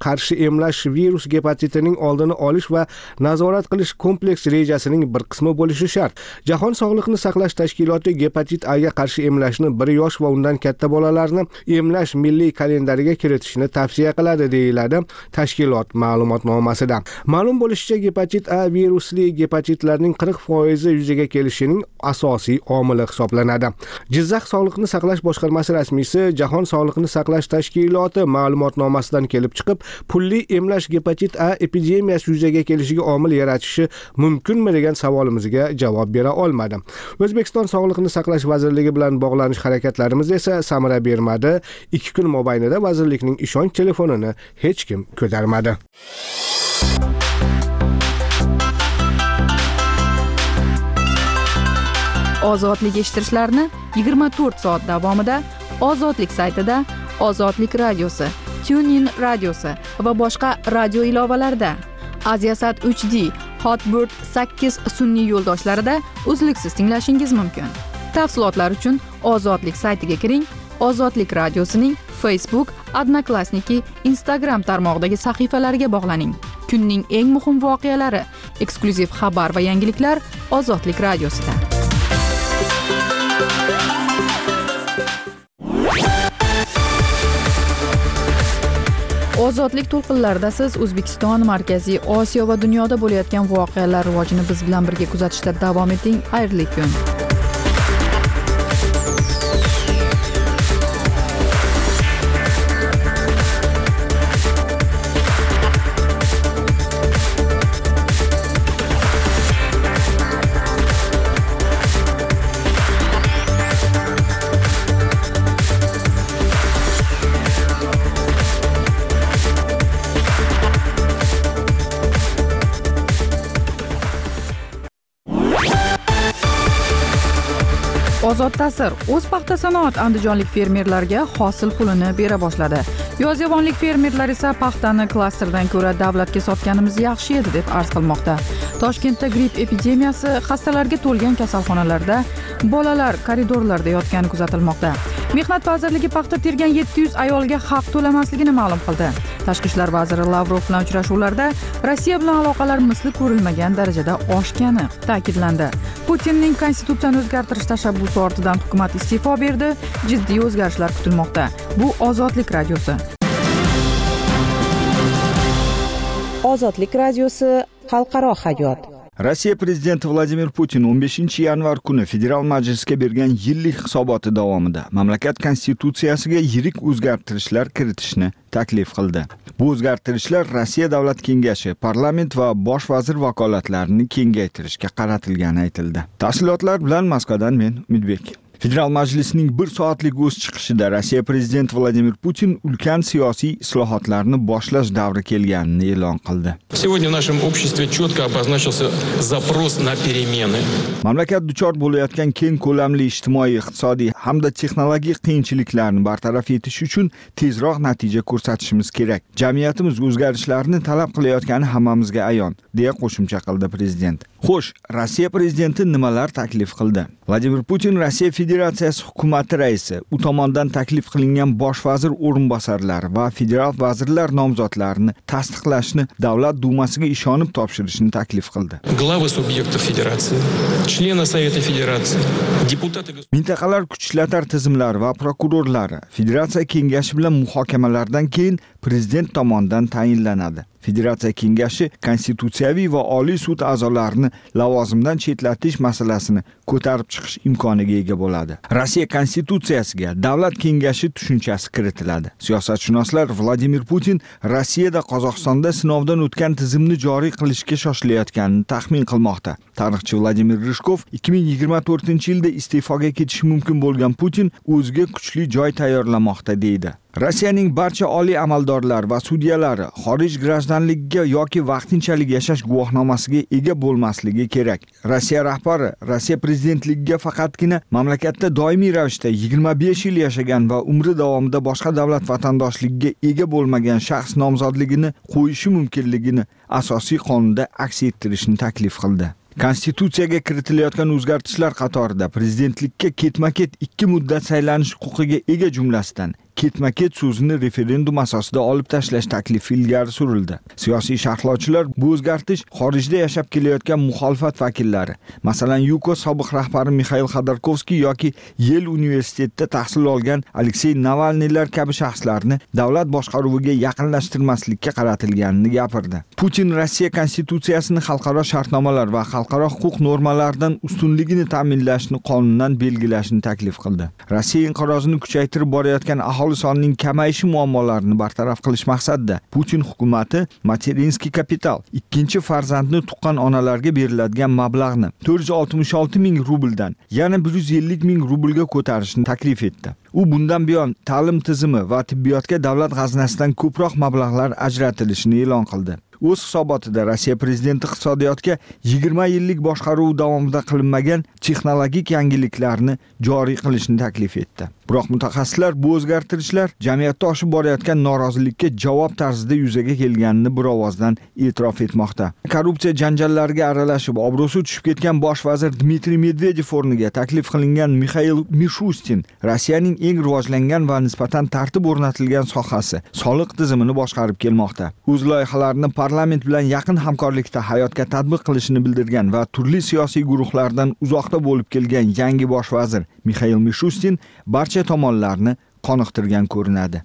qarshi emlash virus gepatitining oldini olish va nazorat qilish kompleks rejasining bir qismi bo'lishi shart. Jahon Sog'liqni saqlash tashkiloti gepatit A ga qarshi emlashni 1 yosh va undan katta bolalarni emlash milliy kalendariga kiritishni tavsiya qiladi, deyiladi tashkilot ma'lumotnomasida. Ma'lum bo'lishicha, gepatit A virusli gepatitlarning 40% yuzaga kelishining asosiy omili hisoblanadi. Jizzax Sog'liqni saqlash boshqarmasi rasmiysi Jahon Sog'liqni saqlash tashkiloti ma'lumotnomasidan kelib chiqib, pulli emlash gepatit A epidemiyasi yuzaga kelishiga omil yaratishi mumkinmi degan savolimizga javob bera olmadi. O'zbekiston Sog'liqni saqlash vazirligi bilan bog'lanish harakatlarimiz esa samara bermadi. 2 kun mobaynida vazirlikning ishonch telefonini hech kim ko'tarmadi. Ozodlik eshittirishlarni 24 soat davomida Ozodlik saytida, Ozodlik radiosi, TuneIn radiosi va boshqa radio ilovalarida, Aziasat 3D, Hotbird 8 sun'iy yo'ldoshlarida uzluksiz tinglashingiz mumkin. Tafsilotlar uchun Ozodlik saytiga kiring. Ozodlik radiosining Facebook, Odnoklassniki, Instagram tarmog'idagi sahifalariga bog'laning. Kunning eng muhim voqealari, eksklyuziv xabar va yangiliklar Ozodlik radiosida. Ozodlik to'lqinlarida siz O'zbekiston, Markaziy Osiyo va dunyoda bo'layotgan voqealar rivojini biz bilan birga kuzatishda davom eting. Xayrli kun. Ozod ta'sir o'z paxta sanoat andijonlik fermerlarga hosil pulini bera boshladi. Yozyovonlik fermerlar esa paxtani klasterdan ko'ra davlatga sotganimiz yaxshi edi deb arz qilmoqda. Toshkentda gripp epidemiyasi xastalarga to'lgan kasalxonalarda bolalar koridorlarda yotgani kuzatilmoqda. Mehnat vazirligi paxta tergan 700 ayolga haq to'lamasligini ma'lum qildi. Tashqi ishlar vaziri Lavrov bilan uchrashuvlarda Rossiya bilan aloqalar misli ko'rilmagan darajada oshgani ta'kidlandi. Putinning konstitutsiyani o'zgartirish tashabbusi ortidan hukumat iste'fo berdi. Jiddiy o'zgarishlar kutilmoqda. Bu Ozodlik radiosi. Ozodlik radiosi xalqaro hayot. Rossiya prezidenti Vladimir Putin 15-yanvar kuni Federal majlisga bergan yillik hisoboti davomida mamlakat konstitutsiyasiga yirik o'zgartirishlar kiritishni taklif qildi. Bu o'zgartirishlar Rossiya Davlat Kengashi, parlament va bosh vazir vakolatlarini kengaytirishga qaratilgani aytildi. Tafsilotlar bilan Moskvadan men Umidbek. Federal majlisning 1 soatlik o'z chiqishida Rossiya prezidenti Vladimir Putin ulkan siyosiy islohotlarni boshlash davri kelganini e'lon qildi. Сегодня в нашем обществе четко обозначился запрос на перемены. Mamlakat duchor bo'layotgan keng ko'lamli ijtimoiy, iqtisodiy hamda texnologik qiyinchiliklarni bartaraf etish uchun tezroq natija ko'rsatishimiz kerak. Jamiyatimiz o'zgarishlarni talab qilayotgani hammamizga ayon, deya qo'shimcha qildi prezident. Xo'sh, Rossiya prezidenti nimalar taklif qildi? Vladimir Putin Rossiya Federatsiyasi hukumati raisi, u tomonidan taklif qilingan bosh vazir o'rinbosarlari va federal vazirlar nomzodlarini tasdiqlashni Davlat dumasiga ishonib topshirishni taklif qildi. Главы субъектов федерации, члены Совета Федерации, депутаты... Mintaqalar kuch ishlatar tizimlari va prokurorlari Federatsiya kengashi bilan muhokamalardan keyin prezident tomonidan tayinlanadi. Federatsiya kengashi konstitutsiyaviy va oliy sud a'zolarini lavozimdan chetlatish masalasini ko'tarib chiqish imkoniga ega bo'ladi. Rossiya konstitutsiyasiga davlat kengashi tushunchasi kiritiladi. Siyosatshunoslar Vladimir Putin Rossiyada Qozog'istonda sinovdan o'tgan tizimni joriy qilishga shoshilayotganini taxmin qilmoqda. Tarixchi Vladimir Rishkov 2024-yilda iste'foga ketishi mumkin bo'lgan Putin o'ziga kuchli joy tayyorlamoqda deydi. Rossiyaning barcha oliy amaldorlar va sudyalari xorij grajdanligiga yoki vaqtinchalik yashash guvohnomasiga ega bo'lmasligi kerak. Rossiya rahbari Rossiya prezidentligiga faqatgina mamlakatda doimiy ravishda 25 yil yashagan va umri davomida boshqa davlat vatandoshligiga ega bo'lmagan shaxs nomzodligini qo'yishi mumkinligini asosiy qonunda aks ettirishni taklif qildi. Konstitutsiyaga kiritilayotgan o'zgartishlar qatorida prezidentlikka ketma-ket 2 muddat saylanish huquqiga ega jumlasidan ketma-ket so'zini referendum asosida olib tashlash taklifi ilgari surildi. Siyosiy sharhlovchilar bu o'zgartish xorijda yashab kelayotgan muxolifat vakillari, masalan, Yuko sobiq rahbari Mixail Xodorkovskiy yoki Yel universitetida tahsil olgan Aleksey Navalniylar kabi shaxslarni davlat boshqaruviga yaqinlashtirmaslikka qaratilganini gapirdi. Putin Rossiya konstitutsiyasini xalqaro shartnomalar va xalqaro huquq normalaridan ustunligini ta'minlashni qonundan belgilashni taklif qildi. Rossiya inqirozini kuchaytirib borayotgan aholi sonining kamayishi muammolarini bartaraf qilish maqsadida Putin hukumati materinskiy kapital, ikkinchi farzandni tuqqan onalarga beriladigan mablag'ni 466 ming rubldan yana 150 ming rublga ko'tarishni taklif etdi. U bundan buyon ta'lim tizimi va tibbiyotga davlat g'aznasidan ko'proq mablag'lar ajratilishini e'lon qildi. O'z hisobotida Rossiya prezidenti iqtisodiyotga 20 yillik boshqaruv davomida qilinmagan texnologik yangiliklarni joriy qilishni taklif etdi. Biroq mutaxassislar bu o'zgartirishlar jamiyatda oshib borayotgan norozilikka javob tarzida yuzaga kelganini bir ovozdan e'tirof etmoqda. Korrupsiya janjallariga aralashib, obro'si tushib ketgan bosh vazir Dmitriy Medvedev o'rniga taklif qilingan Mixail Mishustin Rossiyaning eng rivojlangan va nisbatan tartib o'rnatilgan sohasi soliq tizimini boshqarib kelmoqda. O'z loyihalarini parlament bilan yaqin hamkorlikda hayotga tatbiq qilishini bildirgan va turli siyosiy guruhlardan uzoqda bo'lib kelgan yangi bosh vazir Mixail Mishustin barcha tomonlarni qoniqtirgan ko'rinadi.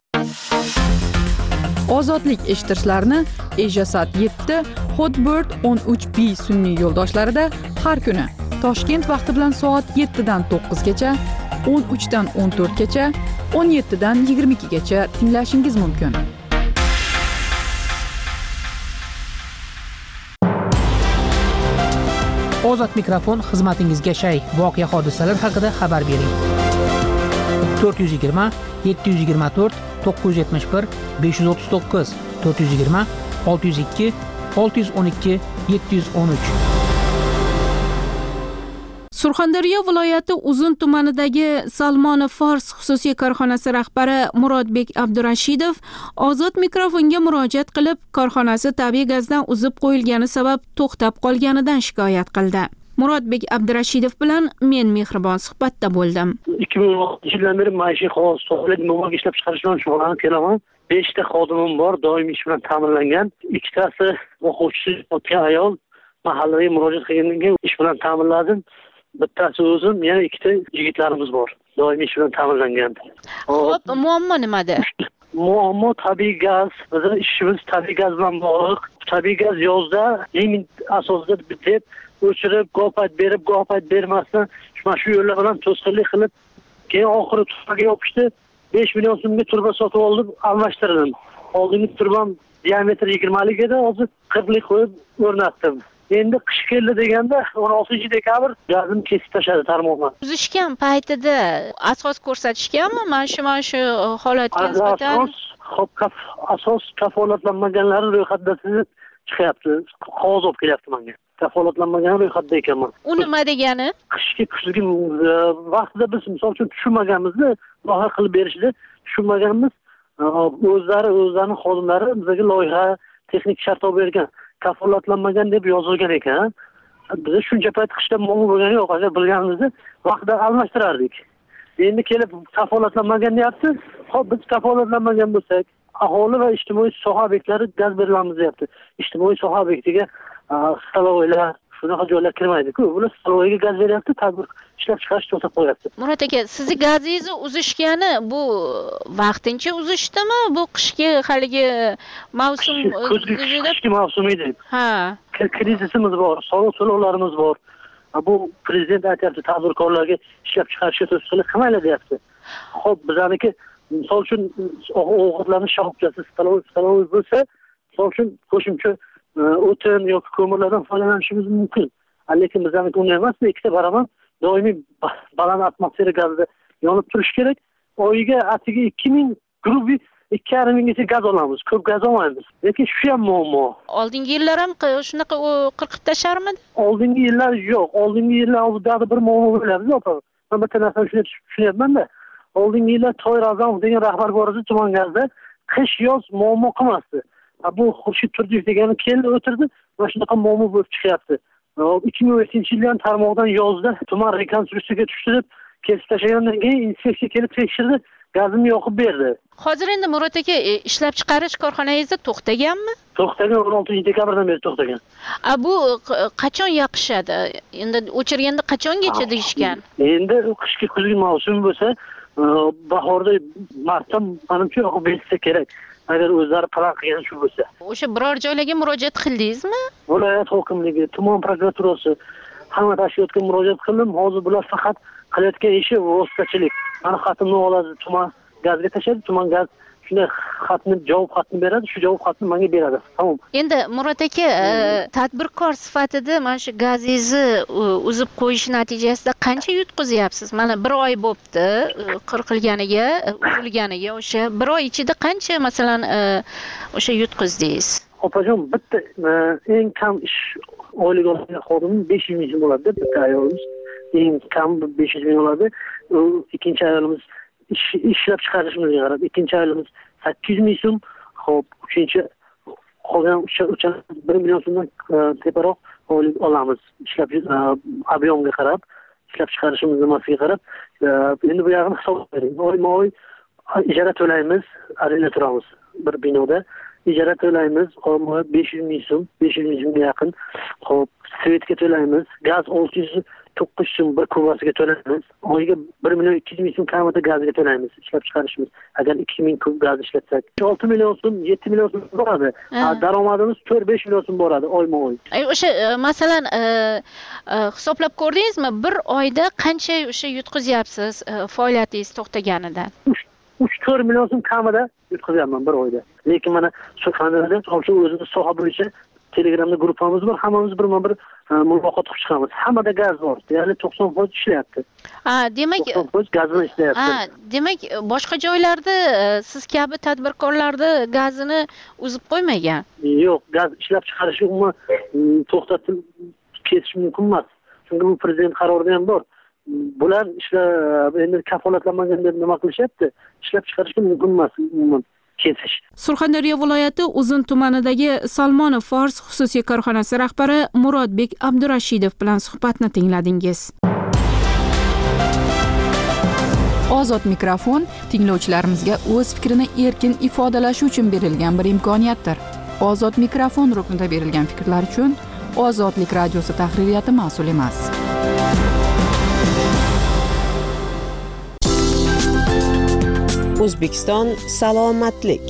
Ozodlik eshittirishlarni Ejasat 7, Hotbird 13B sun'iy yo'ldoshlarida har kuni Toshkent vaqti bilan soat 7 dan 9 gacha, 13 dan 14 gacha, 17 dan 22 gacha tinglashingiz mumkin. Ozod mikrofon xizmatingizga shay. Voqea hodisalar haqida xabar bering. 420 724 971 539 420 602 612 713. Surxondaryo viloyati Uzun tumanidagi Salmon Fors xususiy korxonasi rahbari Murodbek Abdurashidov ozod mikrofonga murojaat qilib, korxonasi tabiiy gazdan uzib qo'yilgani sabab to'xtab qolganidan shikoyat qildi. Murodbek Abdurashidov bilan men mehribon suhbatda bo'ldim. 2010-yildan beri maishiy qog'oz mo'mag ishlab chiqarish bilan shug'ullanib kelaman. 5 ta xodimim bor, doimiy ish bilan ta'minlangan. 2 tasi o'quvchisi o'tgan ayol, mahallaga murojaat qilgandan keyin ish bilan ta'minladim. Bittasi o'zim, yana 2 ta yigitlarimiz bor. Doimiy ish bilan ta'minlangan. Xo'p, muammo nimada? Muammo tabiiy gaz. Bizning ishimiz tabiiy gaz bilan bog'liq. Tabiiy gaz yozda limit asosida bitib, o'chirib, go'payt berib, go'payt bermasdan mana shu yo'llar bilan to'sqinlik qilib, keyin oxiri turbaga yopishdi. 5 million so'mga turba sotib oldim, almashtirdim. Oldingi turbam diametri 20 lik edi, hozir 40 lik qo'yib o'rnatdim. Endi qish keldi deganda 16-dekabr gazimni kesib tashladi tarmoqni. Uzishgan paytida asos ko'rsatishganmi? Mana shu holatga nisbatan asos kafolatlanmaganlar ro'yxatida sizni chiqyapti. Qog'oz olib kelyapti menga. Kafolatlanmagan ro'yxatda ekanman. U nima degani? Qishki vaqtida biz misol uchun tushunmaganmizni, loyiha qilib berishdi, tushunmaganmiz. O'zlarining xodimlari bizga loyiha, texnik shart olib bergan. Kafolatlanmagan deb yozilgan ekan. Biz shuncha payt qishda muammo bo'lgani yo'q, agar bilganimizda vaqtida almashtirardik. Endi kelib kafolatlanmagan deyapti. Xo'p, biz kafolatlanmagan bo'lsak, aholi va ijtimoiy soha obyektlari gaz berilamiz deyapti. Ijtimoiy soha obyektiga staloylar, shunaqa joylar kirmaydi-ku. Bular staloyga gaz beryapti, tadbir ishlab chiqarish to'xtab qo'yapti. Murod aka, sizni gazingizni uzishgani bu vaqtincha uzishdimi? Bu qishki haligi mavsum qishki mavsum edi. Ha. Krizisimiz bor, soliq to'lovlarimiz bor. Bu prezident aytyapti, tadbirkorlarga ishlab chiqarishga to'sqinlik qilmaylar deyapti. Xo'p, bizaniki misol uchun ovqatlanish shoxobchasi staloy bo'lsa, misol uchun qo'shimcha o'tin yoki ko'mirlardan foydalanishimiz mumkin. Lekin bizaniki unday emas, ikkita baravar doimiy baland atmosfera gazida yonib turish kerak. Oyiga atiga 2000 grubi 2,5 minggacha gaz olamiz. Ko'p gaz olmaymiz. Lekin shu ham muammo. Oldingi yillar ham shunaqa qirqib tasharmidi? Oldingi yillar yo'q. Oldingi yillar o'zida bir muammo bo'lardi, opa. Men bitta narsani tushunyapman-da. Oldingi yillar To'y Razamov degan rahbar bor edi tuman gazda. Qish yoz muammo qilmasdi. Bu Xurshid Turdiyev degani keldi o'tirdi, mana shunaqa muammo bo'lib chiqyapti. 2007-yildan tarmoqdan yozda tuman rekonstruksiyaga tushdi deb kesib tashlagandan keyin inspeksiya kelib tekshirdi, gazimni yoqib berdi. Hozir endi Murod aka, ishlab chiqarish korxonangizda to'xtaganmi? To'xtagan, 16-dekabrdan beri to'xtagan. Bu qachon yoqishadi? Endi o'chirganda qachongacha deyishgan? Endi qishki kuzgi mavsum bo'lsa, bahorda martda menimcha yoqib bersa kerak. Agar o'zlari plan qilgan shu bo'lsa. O'sha biror joylarga murojaat qildingizmi? Viloyat hokimligi, tuman prokuraturasi hamma tashkilotga murojaat qildim. Hozir bular faqat qilayotgan ishi vositachilik. Mana xatimni oladi, tuman gazga tashlaydi, tuman gaz shunday javob xatni beradi, shu javob xatni menga beradi. Tamom. Endi Murod aka, tadbirkor sifatida mana shu gazingizni uzib qo'yish natijasida qancha yutqizyapsiz? Mana 1 oy bo'pti, qirqilganiga, uzilganiga, o'sha 1 oy ichida qancha masalan o'sha yutqizdingiz? Opajon, bitta eng kam ish oylik olgan xodimning 500 ming so'm bo'ladi, bitta ayolimiz. Eng kam 500 ming oladi. Ikkinchi ayolimiz ishlab chiqarishimizga qarab, ikkinchi ayolimiz 800 ming so'm, xo'p, uchinchi qolgan 1 million so'mdan teparoq oylik olamiz. Ishlab ob'yomga qarab, ishlab chiqarishimiz nimasiga qarab, endi bu yerni hisob bering. Oyma-oy ijara to'laymiz, arenda turamiz bir binoda. Ijara to'laymiz, oyma-oy 500 ming so'm, 500 ming so'mga yaqin. Xo'p, svetga to'laymiz, gaz 900 so'm bir kubasiga to'laymiz. Oyiga 1 million 200 ming so'm kamida gazga to'laymiz, ishlab chiqarishimiz. Agar 2 ming kub gaz ishlatsak, 6 million so'm, 7 million so'm boradi. Daromadimiz 4-5 million so'm boradi oyma-oy. O'sha masalan hisoblab ko'rdingizmi? Bir oyda qancha o'sha yutqizyapsiz faoliyatingiz to'xtaganidan? 3-4 million so'm kamida yutqizyapman bir oyda. Lekin mana Surxondaryoda o'zimiz soha bo'yicha Telegramda gruppamiz bor, hammamiz birma-bir muloqot qilib chiqamiz. Hammada gaz bor, ya'ni 90% ishlayapti. Demak, 90% gazini ishlayapti. Demak, boshqa joylarda siz kabi tadbirkorlarda gazini uzib qo'ymagan. Yo'q, gaz ishlab chiqarishni umuman to'xtatib ketish mumkin emas. Chunki bu prezident qarorida ham bor. Bular ishlab endi kafolatlanmagan deb nima qilishyapti? Ishlab chiqarishga mumkin emas umuman. Surxondaryo viloyati Uzun tumanidagi Salmonov Fors xususiy korxonasi rahbari Murodbek Abdurashidov bilan suhbatni tingladingiz. Ozod mikrofon tinglovchilarimizga o'z fikrini erkin ifodalashi uchun berilgan bir imkoniyatdir. Ozod mikrofon ruknida berilgan fikrlar uchun Ozodlik radiosi tahririyati mas'ul emas. O'zbekiston salomatlik.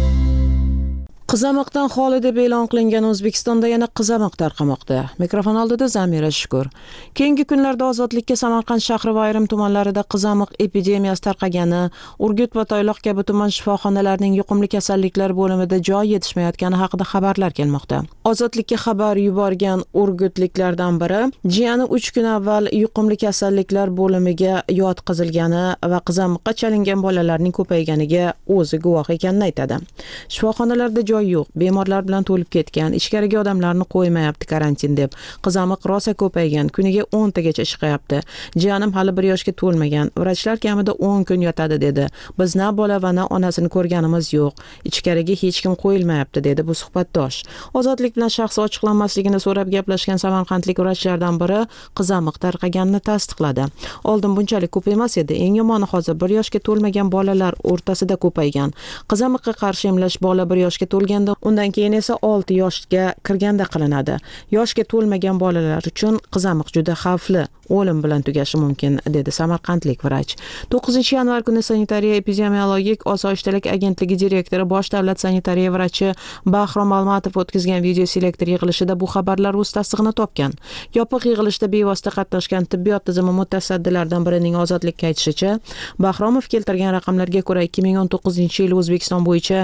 Qizamiqdan xoli deb e'lon qilingan O'zbekistonda yana qizamiq tarqamoqda. Mikrofon oldida Zamira Shukur. Keyingi kunlarda ozodlikka Samarqand shahri va ayrim tumanlarida qizamiq epidemiyasi tarqagani, Urgut va Toyloq kabi tuman shifoxonalarining yuqumli kasalliklar bo'limida joy yetishmayotgani haqida xabarlar kelmoqda. Ozodlikka xabar yuborgan urgutliklardan biri jiyani 3 kun avval yuqumli kasalliklar bo'limiga yotqizilgani va qizamiqqa chalingan bolalarning ko'payganiga o'zi guvoh ekanini aytadi. Shifoxonalarda joy yo'q, bemorlar bilan to'lib ketgan, ichkariga odamlarni qo'ymayapti karantin deb. Qizamiq rosa ko'paygan, kuniga 10 tagacha chiqyapti. Jiyanim hali 1 yoshga to'lmagan. Vrachlar kamida 10 kun yotadi dedi. Biz na bola va na onasini ko'rganimiz yo'q. Ichkariga hech kim qo'yilmayapti dedi bu suhbatdosh. Ozodlik bilan shaxsi ochiqlanmasligini so'rab gaplashgan samarqandlik vrachlardan biri qizamiq tarqaganini tasdiqladi. Oldin bunchalik ko'p emas edi. Eng yomoni hozir 1 yoshga to'lmagan bolalar o'rtasida ko'paygan. Qizamiqqa qarshi emlash bola 1 yoshga to'lganda, undan keyin esa 6 yoshga kirganda qilinadi. Yoshga to'lmagan bolalar uchun qizamiq juda xavfli, o'lim bilan tugashi mumkin, dedi samarqandlik vrach. 9-yanvar kuni Sanitariya epidemiologik osoyishtalik agentligi direktori bosh davlat sanitariya vrachi Bahrom Almatov o'tkazgan video selektor yig'ilishida bu xabarlar o'z tasdig'ini topgan. Yopiq yig'ilishda bevosita qatnashgan tibbiyot tizimi mutasaddilaridan birining Ozodlikka aytishicha, Bahromov keltirgan raqamlarga ko'ra 2019-yil O'zbekiston bo'yicha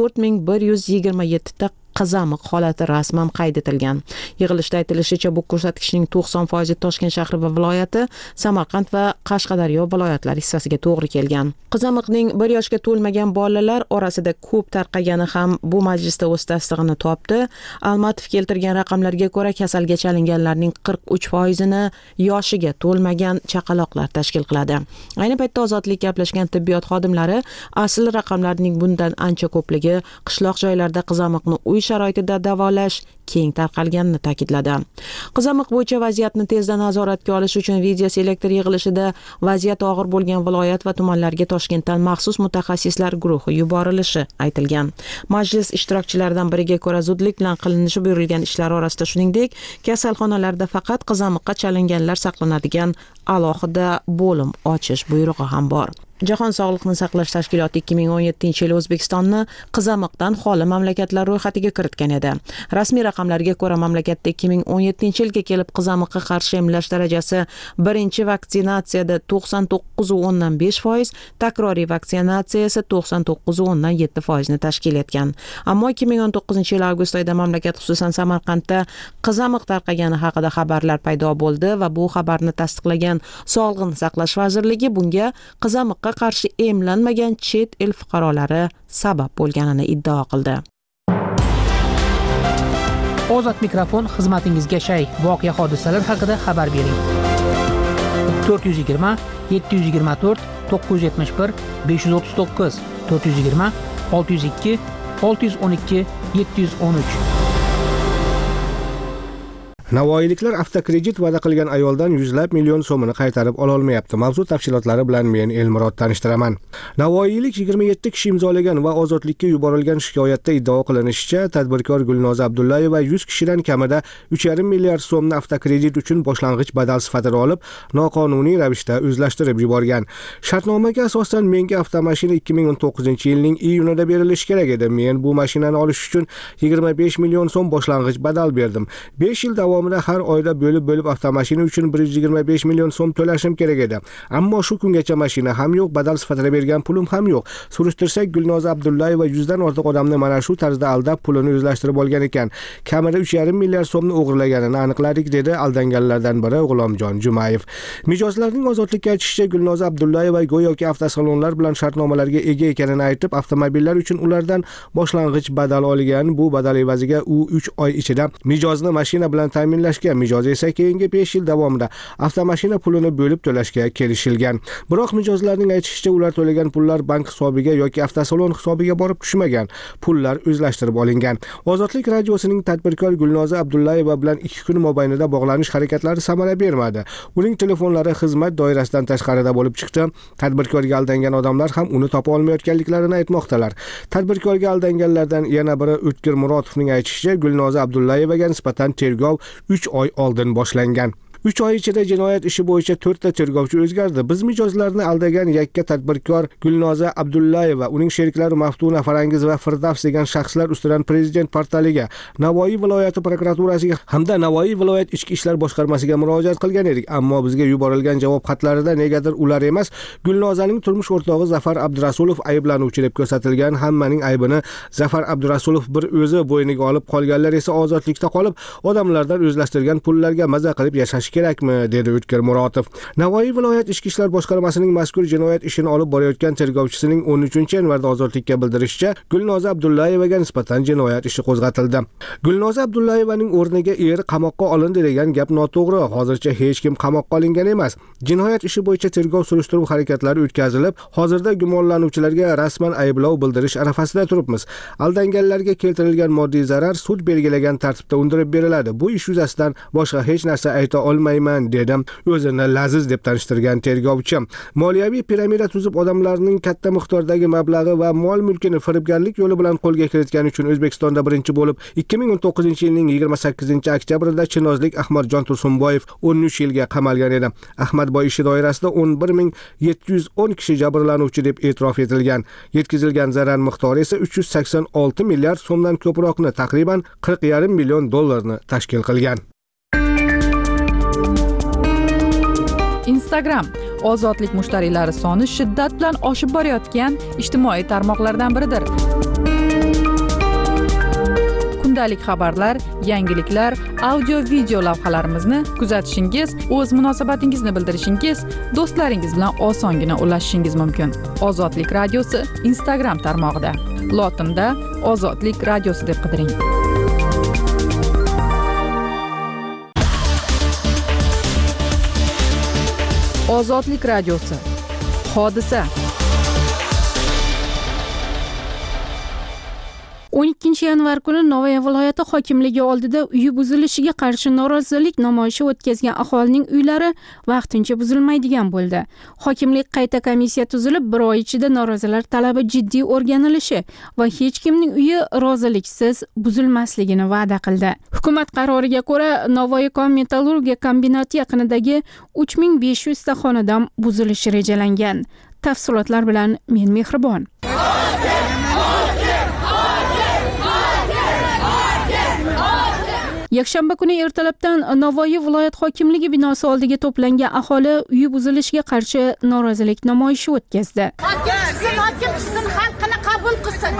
4127 ta qizamiq holati rasman qayd etilgan. Yig'ilishda aytilishicha, bu ko'rsatkichning 90% Toshkent shahri va viloyati, Samarqand va Qashqadaryo viloyatlari hissasiga to'g'ri kelgan. Qizamiqning 1 yoshga to'lmagan bolalar orasida ko'p tarqagani ham bu majlisda o'z tasdig'ini topdi. Almatov keltirgan raqamlarga ko'ra, kasalga chalinganlarning 43%ni yoshiga to'lmagan chaqaloqlar tashkil qiladi. Ayni paytda Ozodlik gaplashgan tibbiyot xodimlari asl raqamlarning bundan ancha ko'pligi, qishloq joylarda qizamiqni uy sharoitida davolash keng tarqalganini ta'kidladi. Qizamiq bo'yicha vaziyatni tezda nazoratga olish uchun video selektor yig'ilishida vaziyat og'ir bo'lgan viloyat va tumanlarga Toshkentdan maxsus mutaxassislar guruhi yuborilishi aytilgan. Majlis ishtirokchilaridan biriga ko'ra zudlik bilan qilinishi buyurilgan ishlar orasida shuningdek, kasalxonalarda faqat qizamiqqa chalinganlar saqlanadigan alohida bo'lim ochish buyrug'i ham bor. Jahon sog'liqni saqlash tashkiloti 2017-yil O'zbekistonni qizamiqdan xoli mamlakatlar ro'yxatiga kiritgan edi. Rasmiy raqamlarga ko'ra, mamlakatda 2017-yilga kelib qizamiqqa qarshi emlash darajasi birinchi vaksinatsiyada 99.5%, takroriy vaksinatsiya esa 99.7% ni tashkil etgan. Ammo 2019-yil avgust oyida mamlakat, xususan Samarqandda qizamiq tarqagani haqida xabarlar paydo bo'ldi va bu xabarni tasdiqlagan Sog'liqni saqlash vazirligi bunga qizamiqqa qarshi emlanmagan chet el fuqarolari sabab bo'lganini iddao qildi. Ozod mikrofon xizmatingizga shay. Voqea hodisalar haqida xabar bering. 420 724 971 539 420 602 612 713. Navoiyliklar avtokredit va'da qilgan ayoldan 100 million so'mini qaytarib ola olmayapti. Mavzu tafsilotlari bilan men Elmurod tanishtiraman. Navoiylik 27 kishi imzolagan va ozodlikka yuborilgan shikoyatda iddao qilinishicha, tadbirkor Gulnoza Abdullayeva 100 kishidan kamida 3,5 milliard so'mni avtokredit uchun boshlang'ich badal sifatida olib, noqonuniy ravishda o'zlashtirib yuborgan. Shartnomaga asosan menga avtomashina 2019-yilning iyunida berilishi kerak edi. Men bu mashinani olish uchun 25 million so'm boshlang'ich badal berdim. 5 yil davomida har oyda bo'lib avtomashina uchun 125 million so'm to'lashim kerak edi. Ammo shu kungacha mashina ham yo'q, badal sifatida bergan pulim ham yo'q. Surishtirsak, Gulnoza Abdullayeva 100 dan ortiq odamni mana shu tarzda aldab pulini o'zlashtirib olgan ekan. Kamida 3,5 milliard so'mni o'g'irlaganini aniqladik, dedi aldanganlardan biri G'ulomjon Jumayev. Mijozlarning ozodlikka aytishicha, Gulnoza Abdullayeva go'yoki avtosalonlar bilan shartnomalarga ega ekanini aytib, avtomobillar uchun ulardan boshlang'ich badal olgan. Bu badal evaziga u 3 oy ichida mijozni mashina bilan ta'minlashga, mijoz esa keyingi 5 yil davomida avtomashina pulini bo'lib to'lashga kelishilgan. Biroq mijozlarning aytishicha, ular to'lagan pullar bank hisobiga yoki avtosalon hisobiga borib tushmagan. Pullar o'zlashtirib olingan. Ozodlik radiosining tadbirkor Gulnoza Abdullayeva bilan 2 kun mobaynida bog'lanish harakatlari samara bermadi. Uning telefonlari xizmat doirasidan tashqarida bo'lib chiqdi. Tadbirkorga aldangan odamlar ham uni topa olmayotganliklarini aytmoqdalar. Tadbirkorga aldanganlardan yana biri O'tkir Murodovning aytishicha, Gulnoza Abdullayevaga nisbatan tergov 3 oy oldin boshlangan. 3 oy ichida jinoyat ishi bo'yicha 4 ta tergovchi o'zgardi. Biz mijozlarni aldagan yakka tadbirkor Gulnoza Abdullayeva, uning sheriklari Maftuna Farangiz va Firdavs degan shaxslar ustidan Prezident portaliga, Navoiy viloyati prokuraturasiga hamda Navoiy viloyat ichki ishlar boshqarmasiga murojaat qilgan edik. Ammo bizga yuborilgan javob xatlarida negadir ular emas, Gulnozaning turmush o'rtog'i Zafar Abdurasulov ayblanuvchi deb ko'rsatilgan. Hammaning aybini Zafar Abdurasulov bir o'zi bo'yniga olib, qolganlar esa ozodlikda qolib, odamlardan o'zlashtirgan pullarga maza qilib yashash kerakmi, dedi O'tkir Murodov. Navoiy viloyat ichki ishlar boshqarmasining mazkur jinoyat ishini olib borayotgan tergovchisining 13-yanvarda ozodlikka bildirishicha, Gulnoza Abdullayevaga nisbatan jinoyat ishi qo'zg'atildi. Gulnoza Abdullayevaning o'rniga er qamoqqa olindi degan gap noto'g'ri. Hozircha hech kim qamoqqa olingan emas. Jinoyat ishi bo'yicha tergov surishtiruv harakatlari o'tkazilib, hozirda gumonlanuvchilarga rasman ayblov bildirish arafasida turibmiz. Aldanganlarga keltirilgan moddiy zarar sud belgilagan tartibda undirib beriladi. Bu ish yuzasidan boshqa hech narsa ayta olmayman, dedim o'zini Laziz deb tanishtirgan tergovchi. Moliyaviy piramida tuzib odamlarning katta miqdordagi mablag'i va mol mulkini firibgarlik yo'li bilan qo'lga kiritgani uchun O'zbekistonda birinchi bo'lib 2019-yilning 28-oktyabrida chinozlik Ahmadjon Tursunboyev 13 yilga qamalgan edi. Ahmadboy ishi doirasida 11.710 kishi jabrlanuvchi deb e'tirof etilgan. Yetkazilgan zarar miqdori esa 386 milliard so'mdan ko'proqni, taqriban 40,5 million dollarni tashkil qilgan. Instagram ozodlik mushtariylari soni shiddat bilan oshib borayotgan ijtimoiy tarmoqlardan biridir. Kundalik xabarlar, yangiliklar, audio-video lavhalarimizni kuzatishingiz, o'z munosabatingizni bildirishingiz, do'stlaringiz bilan osongina ulashishingiz mumkin. Ozodlik radiosi Instagram tarmog'ida. Lotinda Ozodlik radiosi deb qidiring. Ozodlik radiosi. Hodisa. 12 yanvar kuni Navoiy viloyati hokimligi oldida uyi buzilishiga qarshi norozilik namoyishi o'tkazgan aholining uylari vaqtincha buzilmaydigan bo'ldi. Hokimlik qayta komissiya tuzilib, 1 oy ichida norozilar talabi jiddiy o'rganilishi va hech kimning uyi roziliksiz buzilmasligini va'da qildi. Hukumat qaroriga ko'ra, Navoiy kon-metallurgiya kombinati yaqinidagi 3500 ta xonadon buzilishi rejalangan. Tafsilotlar bilan men Mehribon. Yakshanba kuni ertalabdan Navoiy viloyat hokimligi binosi oldiga to'plangan aholi uyi buzilishiga qarshi norozilik namoyishi o'tkazdi. Hokim chiqsin, xalqini qabul qilsin.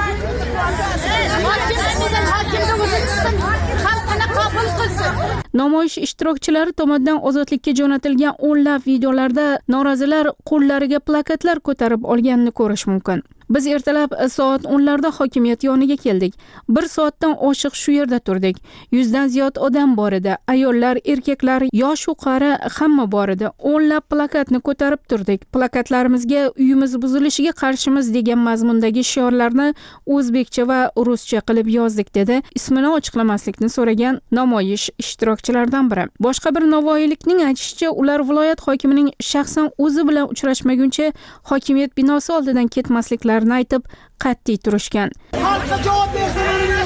Xalqini qabul qilsin. Namoyish ishtirokchilari tomonidan ozodlikka jo'natilgan o'nlab videolarda norozilar qo'llariga plakatlar ko'tarib olganini ko'rish mumkin. Biz ertalab soat 10larda hokimiyat yoniga keldik. 1 soatdan oshiq shu yerda turdik. 100 dan ziyod odam bor edi. Ayollar, erkaklar, yosh-u qari hamma bor edi. O'nlab plakatni ko'tarib turdik. Plakatlarimizga uyimiz buzilishiga qarshimiz degan mazmundagi shiorlarni o'zbekcha va ruscha qilib yozdik dedi. Ismini ochiqlamaslikni so'ragan namoyish ishtirokchilaridan biri. Boshqa bir navoiylikning aytishicha, ular viloyat hokimining shaxsan o'zi bilan uchrashmaguncha hokimiyat binosi oldidan ketmasliklarini aytib qat'iy turishgan. Xalqqa javob bersin,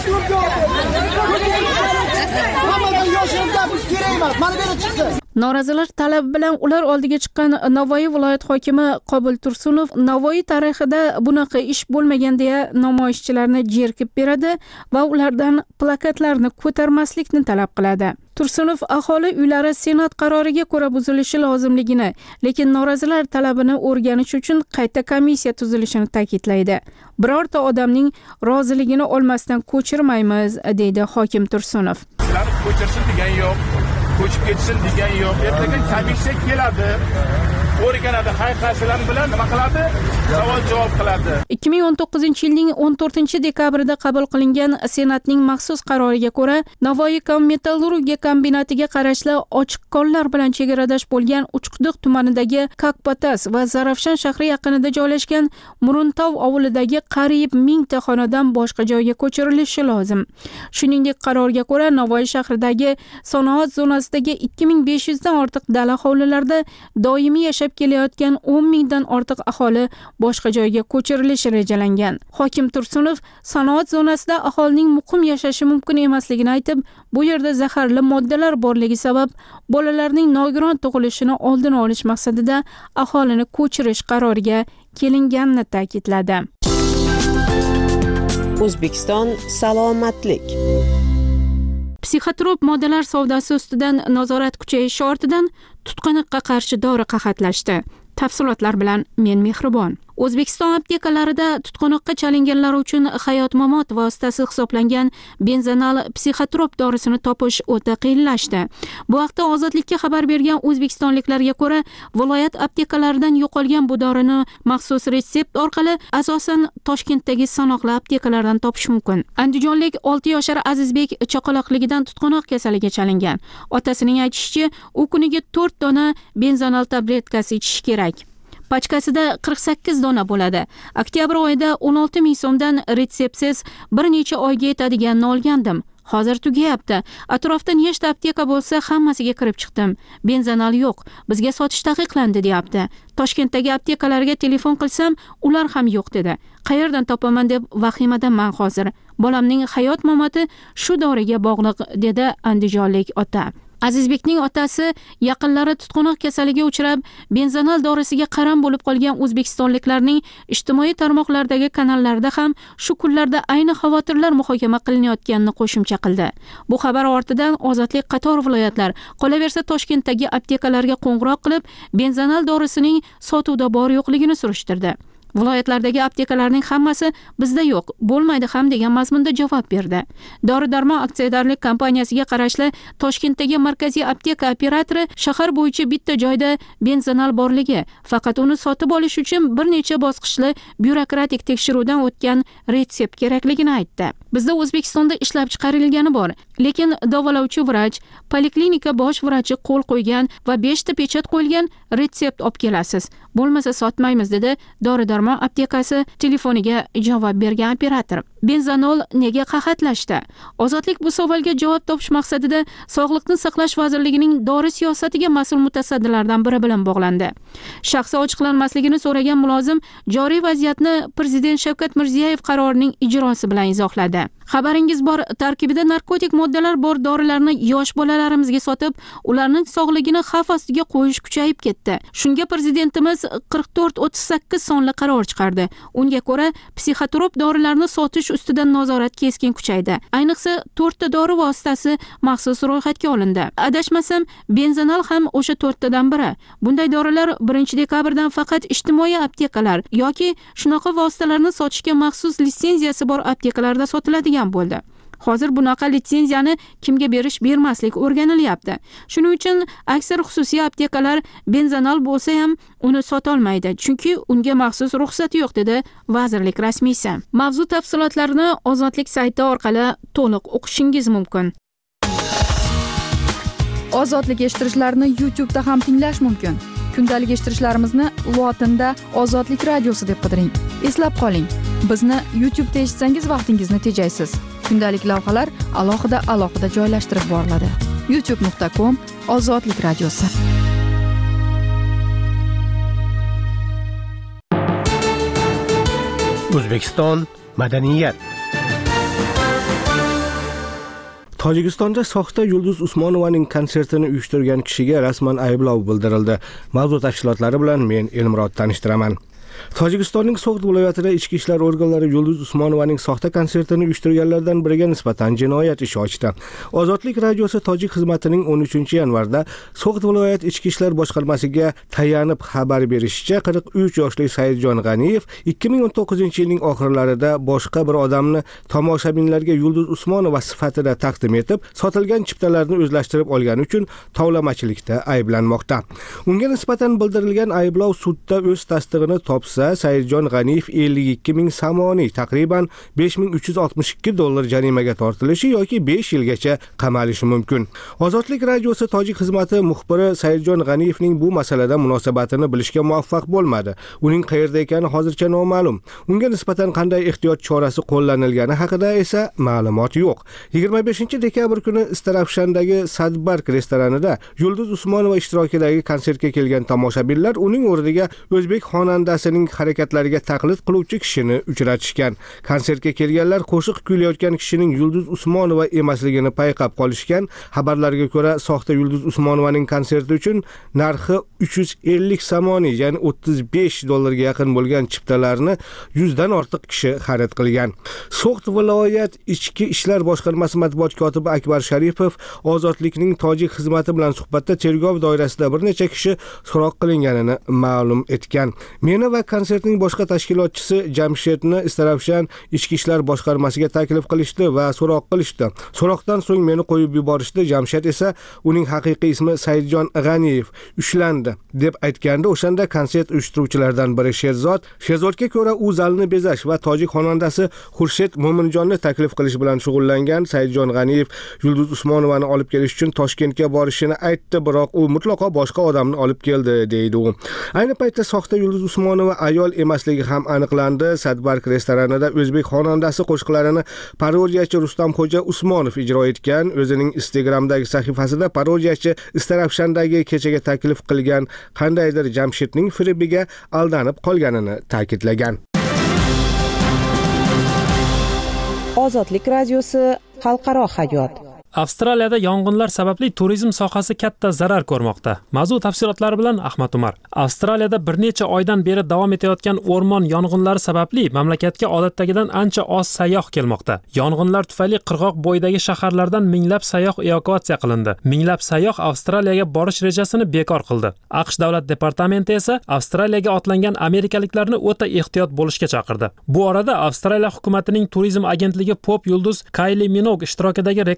Norozilar talabi bilan ular oldiga chiqqan Navoiy viloyat hokimi Qobul Tursunov Navoiy tarixida bunaqa ish bo'lmagan deya namoyishchilarni jerkib beradi va ulardan plakatlarni ko'tarmaslikni talab qiladi. Tursunov aholi uylari Senat qaroriga ko'ra buzilishi lozimligini, lekin norozilar talabini o'rganish uchun qayta komissiya tuzilishini ta'kidlaydi. Birorta odamning roziligini olmasdan ko'chirmaymiz, deydi hokim Tursunov. Ko'chirsin degan yo'q, ko'chib ketsin degan yo'q. Ertaga komissiya keladi, o'rganadi, haqiqatlar bilan nima qiladi? Savol-javob qiladi. 2019-yilning 14-dekabrida qabul qilingan Senatning maxsus qaroriga ko'ra, Navoiy kon-metallurgiya kombinatiga qarashli ochiq konlar bilan chegaradosh bo'lgan Uchquduq tumanidagi Kakpatas va Zarafshon shahri yaqinida joylashgan Muruntov ovulidagi qariyb 1000 ta xonadon boshqa joyga ko'chirilishi lozim. Shuningdek, qarorga ko'ra Navoiy shahridagi sanoat zonasidagi 2500 dan ortiq dala hovlilarda doimiy yashab kelayotgan 10 mingdan ortiq aholi boshqa joyga ko'chirilishi rejalangan. Hokim Tursunov sanoat zonasida aholining muqim yashashi mumkin emasligini aytib, bu yerda zaharli moddalar borligi sabab bolalarning nogiron tug'ilishini oldini olish maqsadida aholini ko'chirish qaroriga kelinganini ta'kidladi. O'zbekiston salomatlik. Psixotrop moddalar savdosi ustidan nazorat kuchayishi ortidan tutqanoqqa qarshi dori qahatlashdi. Tafsilotlar bilan men Mehribon. O'zbekiston aptekalarida tutqanoqqa chalinganlar uchun hayot-mamot vositasi hisoblangan benzanal psixotrop dorisini topish o'ta qiyinlashdi. Bu haqda Ozodlikka xabar bergan o'zbekistonliklarga ko'ra, viloyat aptekalaridan yo'qolgan bu dorini maxsus retsept orqali asosan Toshkentdagi sanoqli aptekalardan topish mumkin. Andijonlik 6 yoshar Azizbek chaqaloqligidan tutqanoq kasaliga chalingan. Otasining aytishicha, u kuniga 4 dona benzanal tabletkasi ichish kerak. Pachkasida 48 dona bo'ladi. Oktyabr oyida 16 ming so'mdan retseptsiz bir necha oyga yetadiganini olgandim. Hozir tugayapti. Atrofda nechta apteka bo'lsa, hammasiga kirib chiqdim. Benzanal yo'q. Bizga sotish taqiqlandi, deyapti. Toshkentdagi aptekalarga telefon qilsam, ular ham yo'q dedi. Qayerdan topaman deb vahimadanman hozir. Bolamning hayot-mamoti shu doriga bog'liq, dedi andijonlik ota. Azizbekning otasi yaqinlari tutqanoq kasaliga uchrab, benzanal dorisiga qaram bo'lib qolgan o'zbekistonliklarning ijtimoiy tarmoqlardagi kanallarda ham shu kunlarda ayni xavotirlar muhokama qilinayotganini qo'shimcha qildi. Bu xabar ortidan Ozodlik qator viloyatlar, qolaversa Toshkentdagi aptekalarga qo'ng'iroq qilib, benzanal dorisining sotuvda bor yo'qligini surishtirdi. Viloyatlardagi aptekalarning hammasi bizda yo'q, bo'lmaydi ham degan mazmunda javob berdi. Dori-darmon aksiyadorlik kompaniyasiga qarashli Toshkentdagi markaziy apteka operatori shahar bo'yicha bitta joyda benzanal borligi, faqat uni sotib olish uchun bir necha bosqichli byurokratik tekshiruvdan o'tgan retsept kerakligini aytdi. Bizda O'zbekistonda ishlab chiqarilgani bor, lekin davolovchi vrach, poliklinika bosh vrachi qo'l qo'ygan va 5 ta pechat qo'yilgan retsept olib kelasiz. Bo'lmasa sotmaymiz, dedi dori-darmon aptekasi telefoniga javob bergan operator. Benzanol nega qahatlashdi? Ozodlik bu savolga javob topish maqsadida Sog'liqni saqlash vazirligining dori siyosatiga mas'ul mutasaddilardan biri bilan bog'landi. Shaxsi ochiqlanmasligini so'ragan mulozim joriy vaziyatni Prezident Shavkat Mirziyoyev qarorining ijrosi bilan izohladi. Xabaringiz bor, tarkibida narkotik moddalar bor dorilarni yosh bolalarimizga sotib, ularning sog'ligini xavf ostiga qo'yish kuchayib ketdi. Shunga prezidentimiz 4438 sonli qaror chiqardi. Unga ko'ra, psixotrop dorilarni sotish ustidan nazorat keskin kuchaydi. Ayniqsa 4 ta dori vositasi maxsus ro'yxatga olindi. Adashmasam, benzanol ham o'sha 4 tadan biri. Bunday dorilar 1 dekabrdan faqat ijtimoiy aptekalar yoki shunaqa vositalarni sotishga maxsus litsenziyasi bor aptekalarda sotiladigan bo'ldi. Hozir bunaqa litsenziyani kimga bermaslik o'rganilyapti. Shuning uchun aksar xususiy aptekalar benzanol bo'lsa ham uni sota olmaydi, chunki unga maxsus ruxsati yo'q, dedi vazirlik rasmiysi. Mavzu tafsilotlarini Ozodlik sayti orqali to'liq o'qishingiz mumkin. Ozodlik eshittirishlarini YouTube'da ham tinglash mumkin. Kundalik eshittirishlarimizni lotinda Ozodlik radiosi deb qidiring. Eslab qoling, bizni YouTube'da eshitsangiz vaqtingizni tejaysiz. Kundalik lavhalar alohida joylashtirib boriladi. youtube.com/Ozodlik radiosi. O'zbekiston madaniyat. Tojikistonda soxta Yulduz Usmonovaning konsertini uyushtirgan kishiga rasman ayblov bildirildi. Mavzu tafsilotlari bilan men Elmurod tanishtiraman. Tojikistonning So'g'd viloyatida ichki ishlar organlari Yulduz Usmonovaning soxta konsertini uyushtirganlardan biriga nisbatan jinoyat ishi ochdi. Ozodlik radiosi Tojik xizmatining 13-yanvarda So'g'd viloyat ichki ishlar boshqarmasiga tayanib xabar berishicha, 43 yoshli Saidjon G'aniyev 2019-yilning oxirlarida boshqa bir odamni tomoshabinlarga Yulduz Usmonova sifatida taqdim etib, sotilgan chiptalarni o'zlashtirib olgani uchun tovlamachilikda ayblanmoqda. Unga nisbatan bildirilgan ayblov sudda o'z tasdig'ini topsa, Saidjon G'aniyev 52 ming samoniy, taqriban $5362 jarimaga tortilishi yoki 5 yilgacha qamalishi mumkin. Ozodlik radiosi Tojik xizmati muxbiri Saidjon G'aniyevning bu masalada munosabatini bilishga muvaffaq bo'lmadi. Uning qayerda ekani hozircha noma'lum. Unga nisbatan qanday ehtiyot chorasi qo'llanilgani haqida esa ma'lumot yo'q. 25 dekabr kuni Istarafshandagi Sadbark restoranida Yulduz Usmonova ishtirokidagi konsertga kelgan tomoshabinlar uning o'rniga o'zbek xonandasining harakatlariga taqlid qiluvchi kishini uchratishgan. Konsertga kelganlar qo'shiq kuylayotgan kishining Yulduz Usmonova emasligini payqab qolishgan. Xabarlarga ko'ra, soxta Yulduz Usmonovaning konserti uchun narxi 350 samoniy, ya'ni $35 ga yaqin bo'lgan chiptalarni 100 dan ortiq kishi xarid qilgan. So'g'd viloyat ichki ishlar boshqarmasi matbuot kotibi Akbar Sharipov Ozodlikning Tojik xizmati bilan suhbatda tergov doirasida bir necha kishi so'roq qilinganini ma'lum etgan. Meni va konsertning boshqa tashkilotchisi Jamshedni Istarafshan ichki ishlar boshqarmasiga taklif qilishdi va so'roq qilishdi. So'roqdan so'ng meni qo'yib yuborishdi. Jamshed esa uning haqiqiy ismi Saidjon G'aniyev ushlandi deb aytganda, o'shanda konsert uyushtiruvchilardan biri Sherzodga ko'ra u zalni bezash va tojik xonandasi Xurshid Mo'minjonni taklif qilish bilan shug'ullangan. Saidjon G'aniyev Yulduz Usmonovani olib kelish uchun Toshkentga borishini aytdi, biroq u mutlaqo boshqa odamni olib keldi, deydi u. Ayni paytda soxta Yulduz Usmonova ayol emasligi ham aniqlandi. Sadbark restoranida o'zbek xonandasi qo'shiqlarini parodiyachi Rustamxo'ja Usmonov ijro etgan. O'zining Instagramdagi sahifasida parodiyachi Istarafshandagi kechaga taklif qilgan qandaydir Jamshedning firibbiga aldanib qolganini ta'kidlagan. Ozodlik radiosi xalqaro hayot. Avstraliyada yong'inlar sababli turizm sohasi katta zarar ko'rmoqda. Mavzu tafsilotlari bilan Ahmad Umar. Avstraliyada bir necha oydan beri davom etayotgan o'rmon yong'inlari sababli mamlakatga odatdagidan ancha oz sayyoh kelmoqda. Yong'inlar tufayli qirg'oq bo'yidagi shaharlardan minglab sayyoh evakuatsiya qilindi. Minglab sayyoh Avstraliyaga borish rejasini bekor qildi. AQSh davlat departamenti esa Avstraliyaga otlangan amerikaliklarni o'ta ehtiyot bo'lishga chaqirdi. Bu orada Avstraliya hukumatining turizm agentligi Pop yulduz Kylie Minogue ishtirokidagi reklama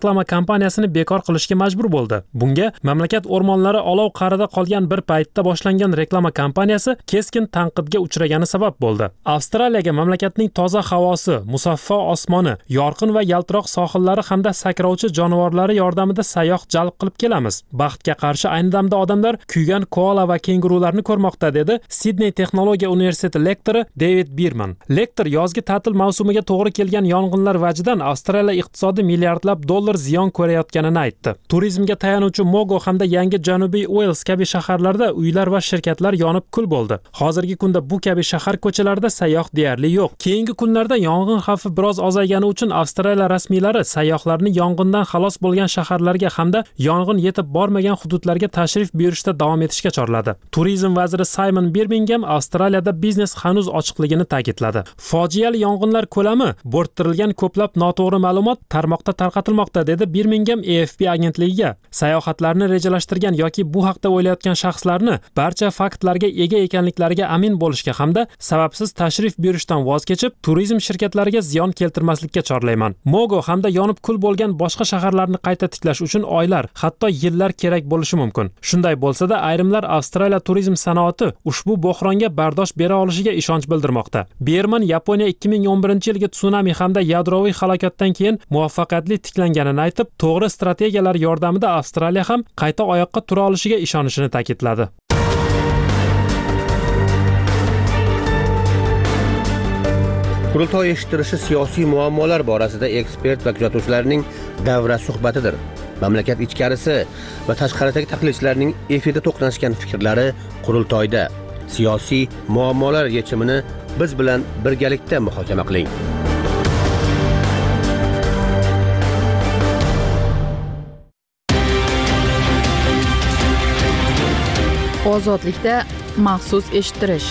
kompaniyasini bekor qilishga majbur bo'ldi. Bunga mamlakat o'rmonlari olov qa'rida qolgan bir paytda boshlangan reklama kampaniyasi keskin tanqidga uchragani sabab bo'ldi. Avstraliyaga mamlakatning toza havosi, musaffo osmoni, yorqin va yaltiroq sohillari hamda sakrovchi jonivorlari yordamida sayyoh jalb qilib kelamiz. Baxtga qarshi ayni damda odamlar kuygan koala va kengurularni ko'rmoqda, dedi Sidney Texnologiya universiteti lektori David Birman. Lektor yozgi ta'til mavsumiga to'g'ri kelgan yong'inlar vajidan Avstraliya iqtisodi milliardlab dollar ziyon ko'rayotganini aytdi. Turizmga tayanuvchi Mogo hamda yangi Janubiy Wales kabi shaharlarda uylar va shirkatlar yonib kul bo'ldi. Hozirgi kunda bu kabi shahar ko'chalarida sayyoh deyarli yo'q. Keyingi kunlarda yong'in xavfi biroz ozaygani uchun Avstraliya rasmiylari sayyohlarni yong'indan xalos bo'lgan shaharlarga hamda yong'in yetib bormagan hududlarga tashrif buyurishda davom etishga chorladi. Turizm vaziri Simon Birmingham Avstraliyada biznes hanuz ochiqligini ta'kidladi. Fojiali yong'inlar ko'lami, bo'rttirilgan ko'plab noto'g'ri ma'lumot tarmoqda tarqatilmoqda, dedi Birmingham AFP agentligiga. Sayohatlarni rejalashtirgan yoki bu haqda o'ylayotgan shaxslarni barcha faktlarga ega ekanliklariga amin bo'lishga hamda sababsiz tashrif buyurishdan voz kechib, turizm shirkatlariga ziyon keltirmaslikka chorlayman. Mogo hamda yonib kul bo'lgan boshqa shaharlarni qayta tiklash uchun oylar, hatto yillar kerak bo'lishi mumkin. Shunday bo'lsa-da, ayrimlar Avstraliya turizm sanoati ushbu bo'hronga bardosh bera olishiga ishonch bildirmoqda. Berman Yaponiya 2011-yilgi tsunami hamda yadroviy halokatdan keyin muvaffaqiyatli tiklanganini aytib, to'g'ri strategiyalar yordamida Avstraliya ham qayta oyoqqa tura olishiga ishonishini ta'kidladi. Qurultoy eshittirishi siyosiy muammolar borasida ekspert va kuzatuvchilarning davra suhbatidir. Mamlakat ichkarisi va tashqaridagi tahlilchilarning efirda to'qnashgan fikrlari qurultoyda. Siyosiy muammolar yechimini biz bilan birgalikda muhokama qiling. Ozodlikda maxsus eshittirish.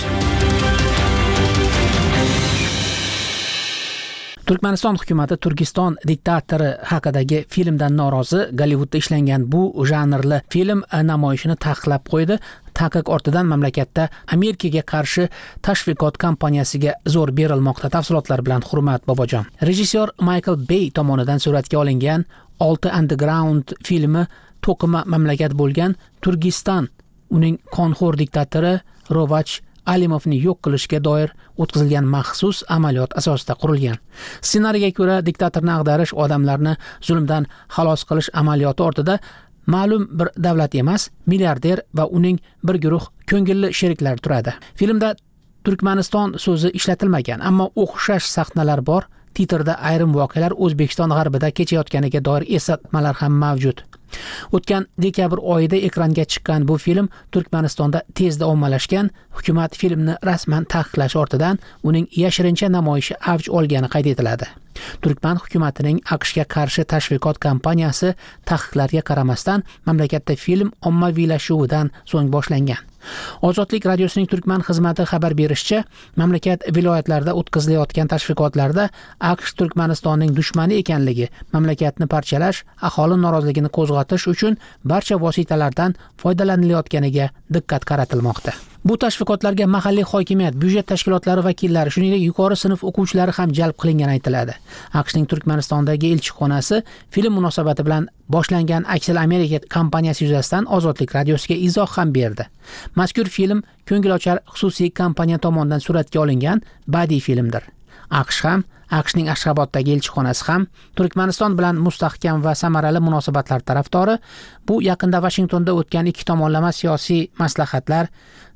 Turkmaniston hukumati Turkiston diktatori haqidagi filmdan norozi. Gollivudda ishlangan bu janrli film namoyishini taqiqlab qo'ydi. Taqiq ortidan mamlakatda Amerikaga qarshi tashviqot kampaniyasiga zo'r berilmoqda. Tafsilotlar bilan Hurmat Bobojon. Rejissyor Michael Bay tomonidan suratga olingan 6 Underground filmi to'qima mamlakat bo'lgan Turkiston uning qonxo'r diktatori Rovach Alimovni yo'q qilishga doir o'tkazilgan maxsus amaliyot asosida qurilgan. Ssenariyga ko'ra, diktatorni ag'darish, odamlarni zulmdan xalos qilish amaliyoti ortida ma'lum bir davlat emas, milliarder va uning bir guruh ko'ngilli sheriklari turadi. Filmda Turkmaniston so'zi ishlatilmagan, ammo o'xshash sahnalar bor. Titrda ayrim voqealar O'zbekiston g'arbida kechayotganiga doir eslatmalar ham mavjud. O'tgan dekabr oyida ekranga chiqqan bu film Turkmanistonda tezda ommalashgan. Hukumat filmni rasman taqiqlash ortidan uning yashirincha namoyishi avj olgani qayd etiladi. Turkman hukumatining AQShga qarshi tashviqot kampaniyasi taqiqlarga qaramasdan mamlakatda film ommaviylashuvidan so'ng boshlangan. Ozodlik radiosining Turkman xizmati xabar berishicha, mamlakat viloyatlarida o'tkazilayotgan tashviqotlarda AQSh Turkmanistonning dushmani ekanligi, mamlakatni parchalash, aholi noroziligini qo'zg'atish uchun barcha vositalardan foydalanilayotganiga diqqat qaratilmoqda. Bu tashviqotlarga mahalliy hokimiyat, byudjet tashkilotlari vakillari, shuningdek yuqori sinf o'quvchilari ham jalb qilingani aytiladi. AQShning Turkmanistondagi elchixonasi film munosabati bilan boshlangan Aksel Amerika kampaniyasi yuzasidan Ozodlik radiosiga izoh ham berdi. Mazkur film ko'ngilochar xususiy kompaniya tomonidan suratga olingan badiiy filmdir. AQSh ham, AQShning Ashxaboddagi elchixonasi ham Turkmaniston bilan mustahkam va samarali munosabatlar tarafdori. Bu yaqinda Washingtonda o'tgan 2 tomonlama siyosiy maslahatlar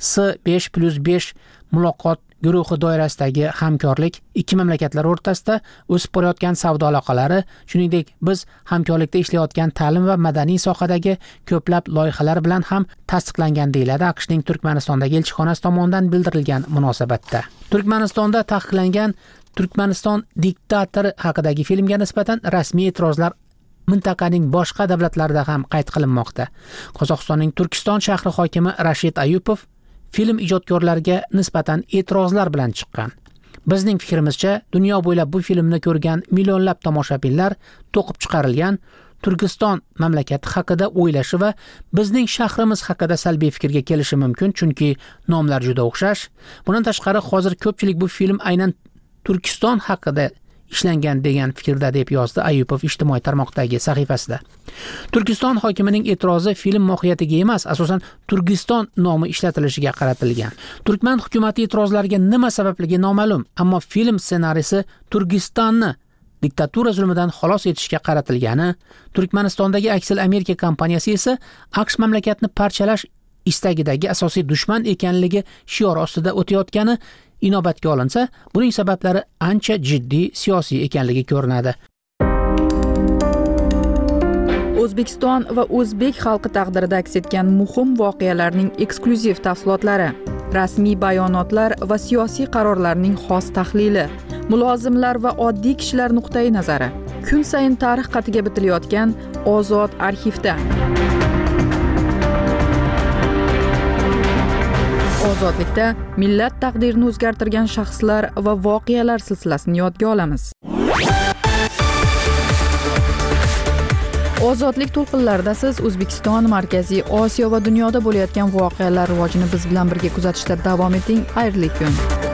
S5+5 muloqot guruhi doirasidagi hamkorlik ikki mamlakatlar o'rtasida o'sib borayotgan savdo aloqalari, shuningdek biz hamkorlikda ishlayotgan ta'lim va madaniy sohadagi ko'plab loyihalar bilan ham tasdiqlangan, deyiladi AQShning Turkmanistondagi elchixonasi tomonidan bildirilgan munosabatda. Turkmanistonda taqiqlangan Turkmaniston diktatori haqidagi filmga nisbatan rasmiy e'tirozlar mintaqaning boshqa davlatlarida ham qayd qilinmoqda. Qozog'istonning Turkiston shahri hokimi Rashid Ayupov film ijodkorlariga nisbatan e'tirozlar bilan chiqqan. Bizning fikrimizcha, dunyo bo'ylab bu filmni ko'rgan millionlab tomoshabinlar to'qib chiqarilgan Turkiston mamlakati haqida o'ylashi va bizning shahrimiz haqida salbiy fikrga kelishi mumkin, chunki nomlar juda o'xshash. Bundan tashqari, hozir ko'pchilik bu film aynan Turkiston haqida ishlangan degan fikrda, deb yozdi Ayupov ijtimoiy tarmoqdagi sahifasida. Turkiston hokimining e'tirozi film mohiyatiga emas, asosan Turkiston nomi ishlatilishiga qaratilgan. Turkman hukumati e'tirozlariga nima sababligi noma'lum, ammo film ssenariysi Turkistonni diktatura zulmidan xalos etishga qaratilgani, Turkmanistondagi Aksil Amerika kompaniyasi esa AQSh mamlakatni parchalash istagidagi asosiy dushman ekanligi shiori ostida o'tayotgani inobatga olinsa, buning sabablari ancha jiddiy siyosiy ekanligi ko'rinadi. O'zbekiston va o'zbek xalqi taqdirida aks etgan muhim voqealarning eksklyuziv tafsilotlari, rasmiy bayonotlar va siyosiy qarorlarning xos tahlili, mulozimlar va oddiy kishilar nuqtai nazari, kun sayin tarix qatiga bitilayotgan Ozod arxivda. Ozodlikda millat taqdirini o'zgartirgan shaxslar va voqealar silsilasini yodga olamiz. Ozodlik to'lqinlarida siz O'zbekiston, Markaziy Osiyo va dunyoda bo'layotgan voqealar rivojini biz bilan birga kuzatishda davom eting. Xayrli kun.